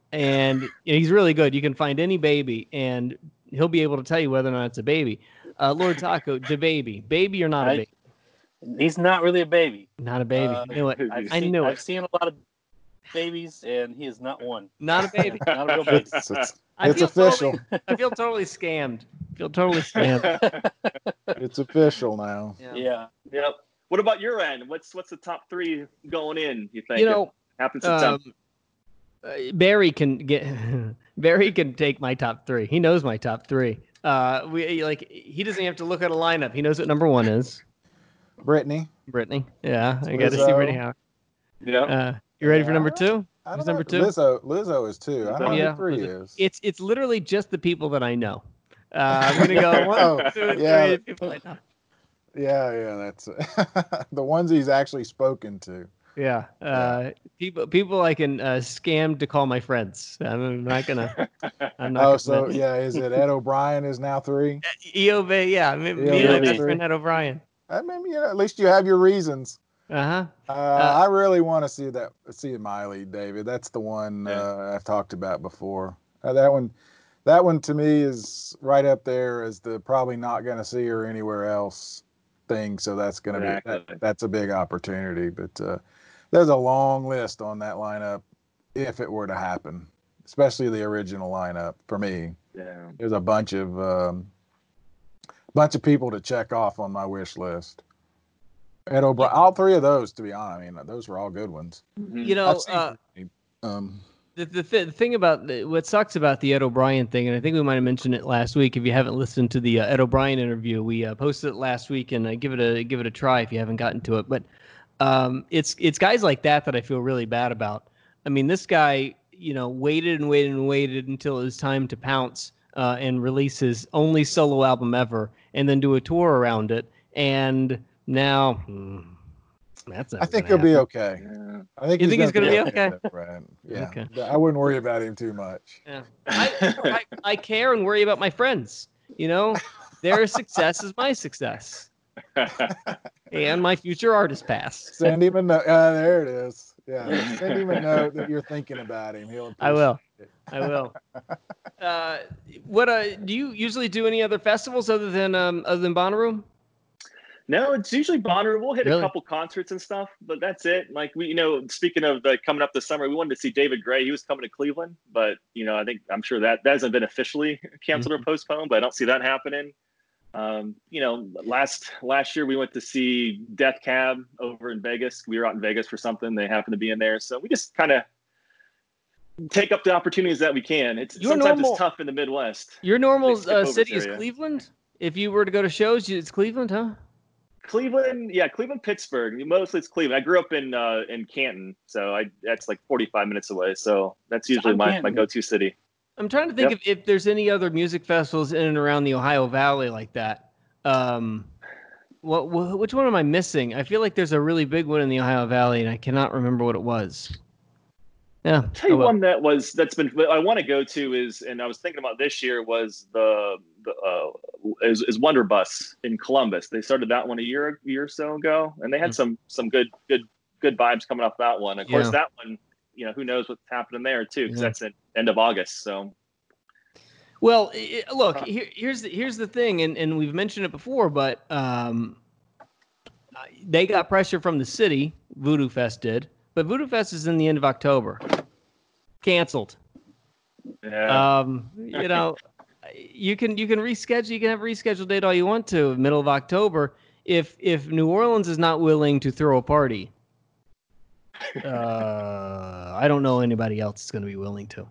And you know, he's really good. You can find any baby, and he'll be able to tell you whether or not it's a baby. Uh, Lord Taco, the baby, baby or not a I- baby? He's not really a baby. Not a baby. Uh, I knew it. I've I seen, knew I've it. seen a lot of babies, and he is not one. Not a baby. Not a real baby. It's, it's, I it's feel official. Totally, I feel totally scammed. I feel totally scammed. It's official now. Yeah. Yep. What about your end? What's what's the top three going in? You think? You know, happens in September. um, uh, Barry can get Barry can take my top three. He knows my top three. Uh, we like he doesn't have to look at a lineup. He knows what number one is. Brittany. Brittany. Yeah, I got to see Lizzo. Brittany Howard. Yeah. Uh, you ready for number two? I Who's don't number know. two? Lizzo. Lizzo is two. I don't know Yeah, who three Lizzo. is. It's it's literally just the people that I know. Uh, I'm gonna go one, Oh, two, three. yeah. People I know. Yeah, yeah, that's the ones he's actually spoken to. Yeah, uh, people people I can uh, scam to call my friends. I'm not gonna. I'm not. Oh, gonna so yeah, is it Ed O'Brien is now three? E O B, yeah, me, me E O B and my is best three. friend Ed O'Brien. I mean, you know, at least you have your reasons. Uh-huh. Uh, I really want to see that, see Miley, David. That's the one Yeah. uh, I've talked about before. Uh, that one, that one to me is right up there as the probably not going to see her anywhere else thing. So that's going to be Exactly. that, that's a big opportunity. But uh, there's a long list on that lineup if it were to happen, especially the original lineup for me. Yeah. There's a bunch of um, bunch of people to check off on my wish list. Ed O'Brien, all three of those, to be honest, I mean, those were all good ones. You know, I've seen- uh, Um, the the, th- the thing about the, what sucks about the Ed O'Brien thing, and I think we might have mentioned it last week. If you haven't listened to the uh, Ed O'Brien interview, we uh, posted it last week, and uh, give it a give it a try if you haven't gotten to it. But um, it's it's guys like that that I feel really bad about. I mean, this guy, you know, waited and waited and waited until it was time to pounce uh, and release his only solo album ever, and then do a tour around it. And now, hmm, that's not I think gonna he'll be happen. okay. Yeah. I think You he's think he's gonna gonna be okay? though, Brad. Yeah, Okay. I wouldn't worry about him too much. Yeah. I, I, I care and worry about my friends. You know, their success is my success, and my future artist pass. Send him a note. Uh, there it is. Yeah, send him a note that you're thinking about him. He'll. I will. appreciate it. I will. Uh, what uh, do you usually do? Any other festivals other than um, other than Bonnaroo? No, it's usually Bonnaroo. We'll hit Really? a couple concerts and stuff, but that's it. Like we, you know, speaking of the coming up this summer, we wanted to see David Gray. He was coming to Cleveland, but you know, I think I'm sure that that hasn't been officially canceled Mm-hmm. or postponed. But I don't see that happening. Um, you know, last last year we went to see Death Cab over in Vegas. We were out in Vegas for something. They happened to be in there, so we just kind of take up the opportunities that we can. It's Your sometimes normal- it's tough in the Midwest. Your normal They skip uh, over city this is area. Cleveland. If you were to go to shows, you- it's Cleveland, huh? Cleveland, yeah, Cleveland, Pittsburgh. Mostly it's Cleveland. I grew up in uh, in Canton, so I that's like forty-five minutes away. So that's usually I'm my, my Canton. go-to city. I'm trying to think Yep. if, if there's any other music festivals in and around the Ohio Valley like that. Um, what, wh- which one am I missing? I feel like there's a really big one in the Ohio Valley, and I cannot remember what it was. Yeah. Tell you oh well. one that was that's been I want to go to is, and I was thinking about this year was the the uh, is, is Wonder Bus in Columbus. They started that one a year year or so ago, and they had Mm. some some good good good vibes coming off that one. Of course, Yeah. that one, you know, who knows what's happening there too, because Yeah. that's at end of August. So Well, i- i- look, here, here's the, here's the thing, and, and we've mentioned it before, but um, they got pressure from the city. Voodoo Fest did, but Voodoo Fest is in the end of October. Canceled. yeah, Um, you know, you can you can reschedule. You can have a rescheduled date all you want to, middle of October. If if New Orleans is not willing to throw a party, uh, I don't know anybody else is going to be willing to.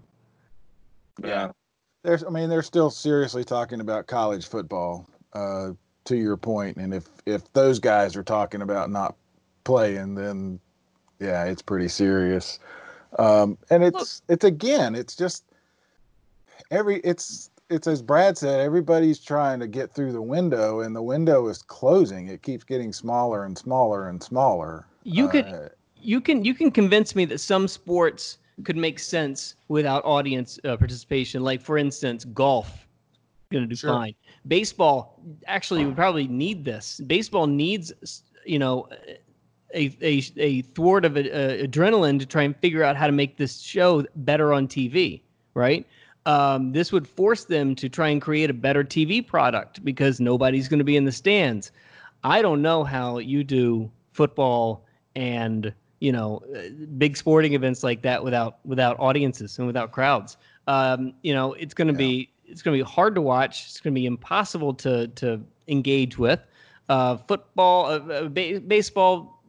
yeah. There's, I mean, they're still seriously talking about college football. Uh, to your point, and if if those guys are talking about not playing, then yeah, it's pretty serious. Um, and it's it's again, it's just every it's it's as Brad said, everybody's trying to get through the window, and the window is closing. It keeps getting smaller and smaller and smaller. You Uh, could you can you can convince me that some sports could make sense without audience uh, participation. Like for instance, golf, going to do Sure. fine. Baseball actually would probably need this. Baseball needs you know a a, a thwart of uh, adrenaline to try and figure out how to make this show better on T V. Right. Um, this would force them to try and create a better T V product because nobody's going to be in the stands. I don't know how you do football and you know uh, big sporting events like that without without audiences and without crowds. Um, you know, it's going to be it's going to be hard to watch. It's going to be impossible to to engage with. Uh, football, uh, uh, ba- baseball,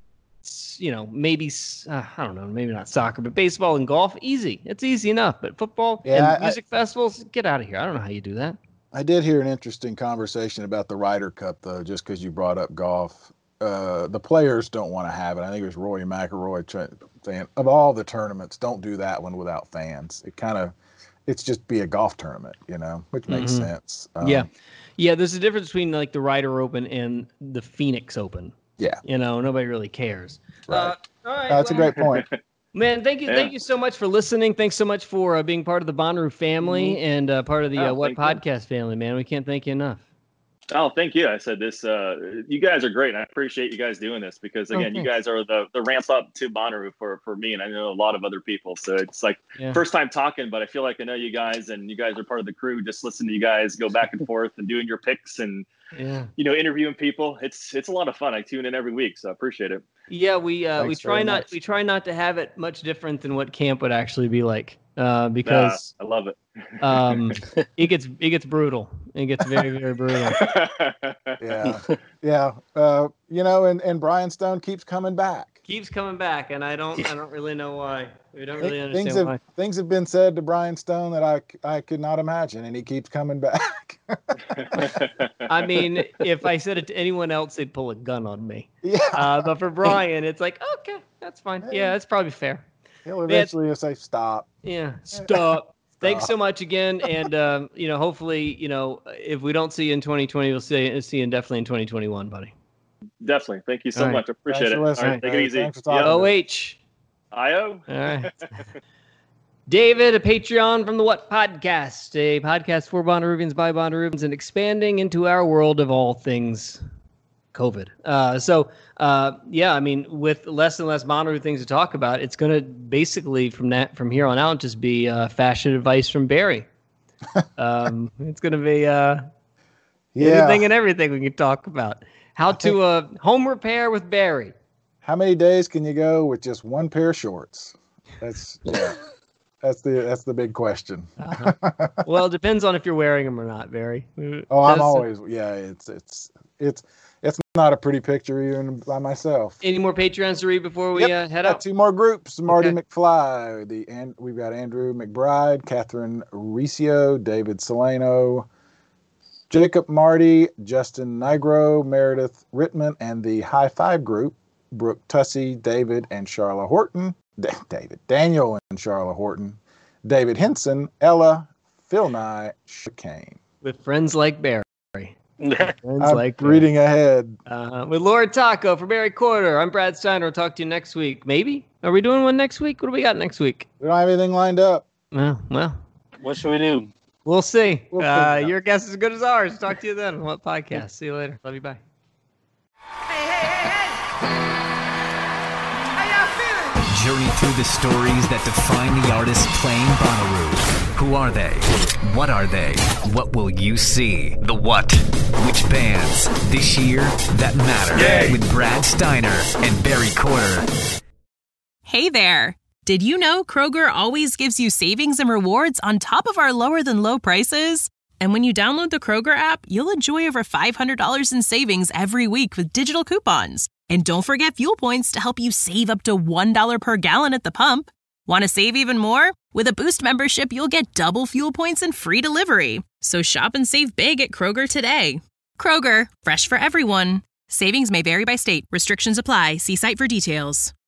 s- you know, maybe s- uh, I don't know, maybe not soccer, but baseball and golf, easy. It's easy enough. But football Yeah, and I- music festivals, get out of here. I don't know how you do that. I did hear an interesting conversation about the Ryder Cup, though, just because you brought up golf. Uh, the players don't want to have it. I think it was Rory McIlroy tra- saying, of all the tournaments, don't do that one without fans. It kind of, it's just be a golf tournament, you know, which makes Mhm. sense. Um, Yeah. Yeah, there's a difference between like the Ryder Open and the Phoenix Open. Yeah. You know, nobody really cares. Right. Uh, all right. That's a well, great point. Man, thank you, Yeah. thank you so much for listening. Thanks so much for uh, being part of the Bonnaroo family and uh, part of the Oh, uh, What thank you. Podcast family, man. We can't thank you enough. Oh, thank you. I said this. Uh, you guys are great. And I appreciate you guys doing this because Oh, again, you thanks. guys are the the ramp up to Bonnaroo for for me, and I know a lot of other people. So it's like Yeah. first time talking, but I feel like I know you guys, and you guys are part of the crew. Just listening to you guys go back and forth and doing your picks and Yeah. you know interviewing people. It's it's a lot of fun. I tune in every week, so I appreciate it. Yeah, we uh, we Thanks try very not much. we try not to have it much different than what camp would actually be like, uh, because Ah, I love it. um, it gets it gets brutal. It gets very very brutal. Yeah. Yeah. Uh, you know, and, and Brian Stone keeps coming back. Keeps coming back, and I don't I don't really know why. We don't Thi- really things understand have why. things have been said to Brian Stone that I, c- I could not imagine, and he keeps coming back. I mean, if I said it to anyone else, they'd pull a gun on me. Yeah. Uh, but for Brian, it's like, okay, that's fine. Yeah, that's probably fair. He'll eventually say stop. Yeah, stop. Thanks so much again, and um, you know, hopefully, you know, if we don't see you in twenty twenty, we'll see see you definitely in twenty twenty-one, buddy. Definitely. Thank you so All right. much. I appreciate Thanks it. for All listening. right, take All it right, easy. thanks for talking. O H. I O. All right. David, a Patreon from the What Podcast, a podcast for Bondarubians by Bondarubians, and expanding into our world of all things COVID. Uh, so, uh, yeah, I mean, with less and less Bonnaroo things to talk about, it's going to basically from that from here on out just be uh, fashion advice from Barry. um, it's going to be uh, Yeah. anything and everything we can talk about. How to uh, home repair with Barry. How many days can you go with just one pair of shorts? That's yeah. That's the that's the big question. Uh-huh. Well, it depends on if you're wearing them or not, Barry. Oh, I'm Does- always yeah. It's it's it's it's not a pretty picture even by myself. Any more Patreons to read before we Yep, uh, head got out? two more groups. Marty Okay. McFly. The and we've got Andrew McBride, Catherine Riccio, David Solano, Jacob Marty, Justin Nigro, Meredith Rittman, and the High Five group: Brooke Tussey, David and Charla Horton. Da- David Daniel and Charla Horton, David Henson, Ella, Phil Nye, Chicane. With friends like Barry. Friends I'm like Barry. reading ahead. Uh, with Lord Taco for Barry Quarter. I'm Brad Steiner. We'll talk to you next week. Maybe? Are we doing one next week? What do we got next week? We don't have anything lined up. Well, well, What should we do? we'll see. We'll figure uh, it out. your guess is as good as ours. Talk to you then on What Podcast. See you later. Love you. Bye. Hey, hey, hey, hey! How y'all feeling? Journey through the stories that define the artists playing Bonnaroo. Who are they? What are they? What will you see? The what? Which bands? This year that matter. Yay. With Brad Steiner and Barry Quarter. Hey there! Did you know Kroger always gives you savings and rewards on top of our lower than low prices? And when you download the Kroger app, you'll enjoy over five hundred dollars in savings every week with digital coupons. And don't forget fuel points to help you save up to one dollar per gallon at the pump. Want to save even more? With a Boost membership, you'll get double fuel points and free delivery. So shop and save big at Kroger today. Kroger, fresh for everyone. Savings may vary by state. Restrictions apply. See site for details.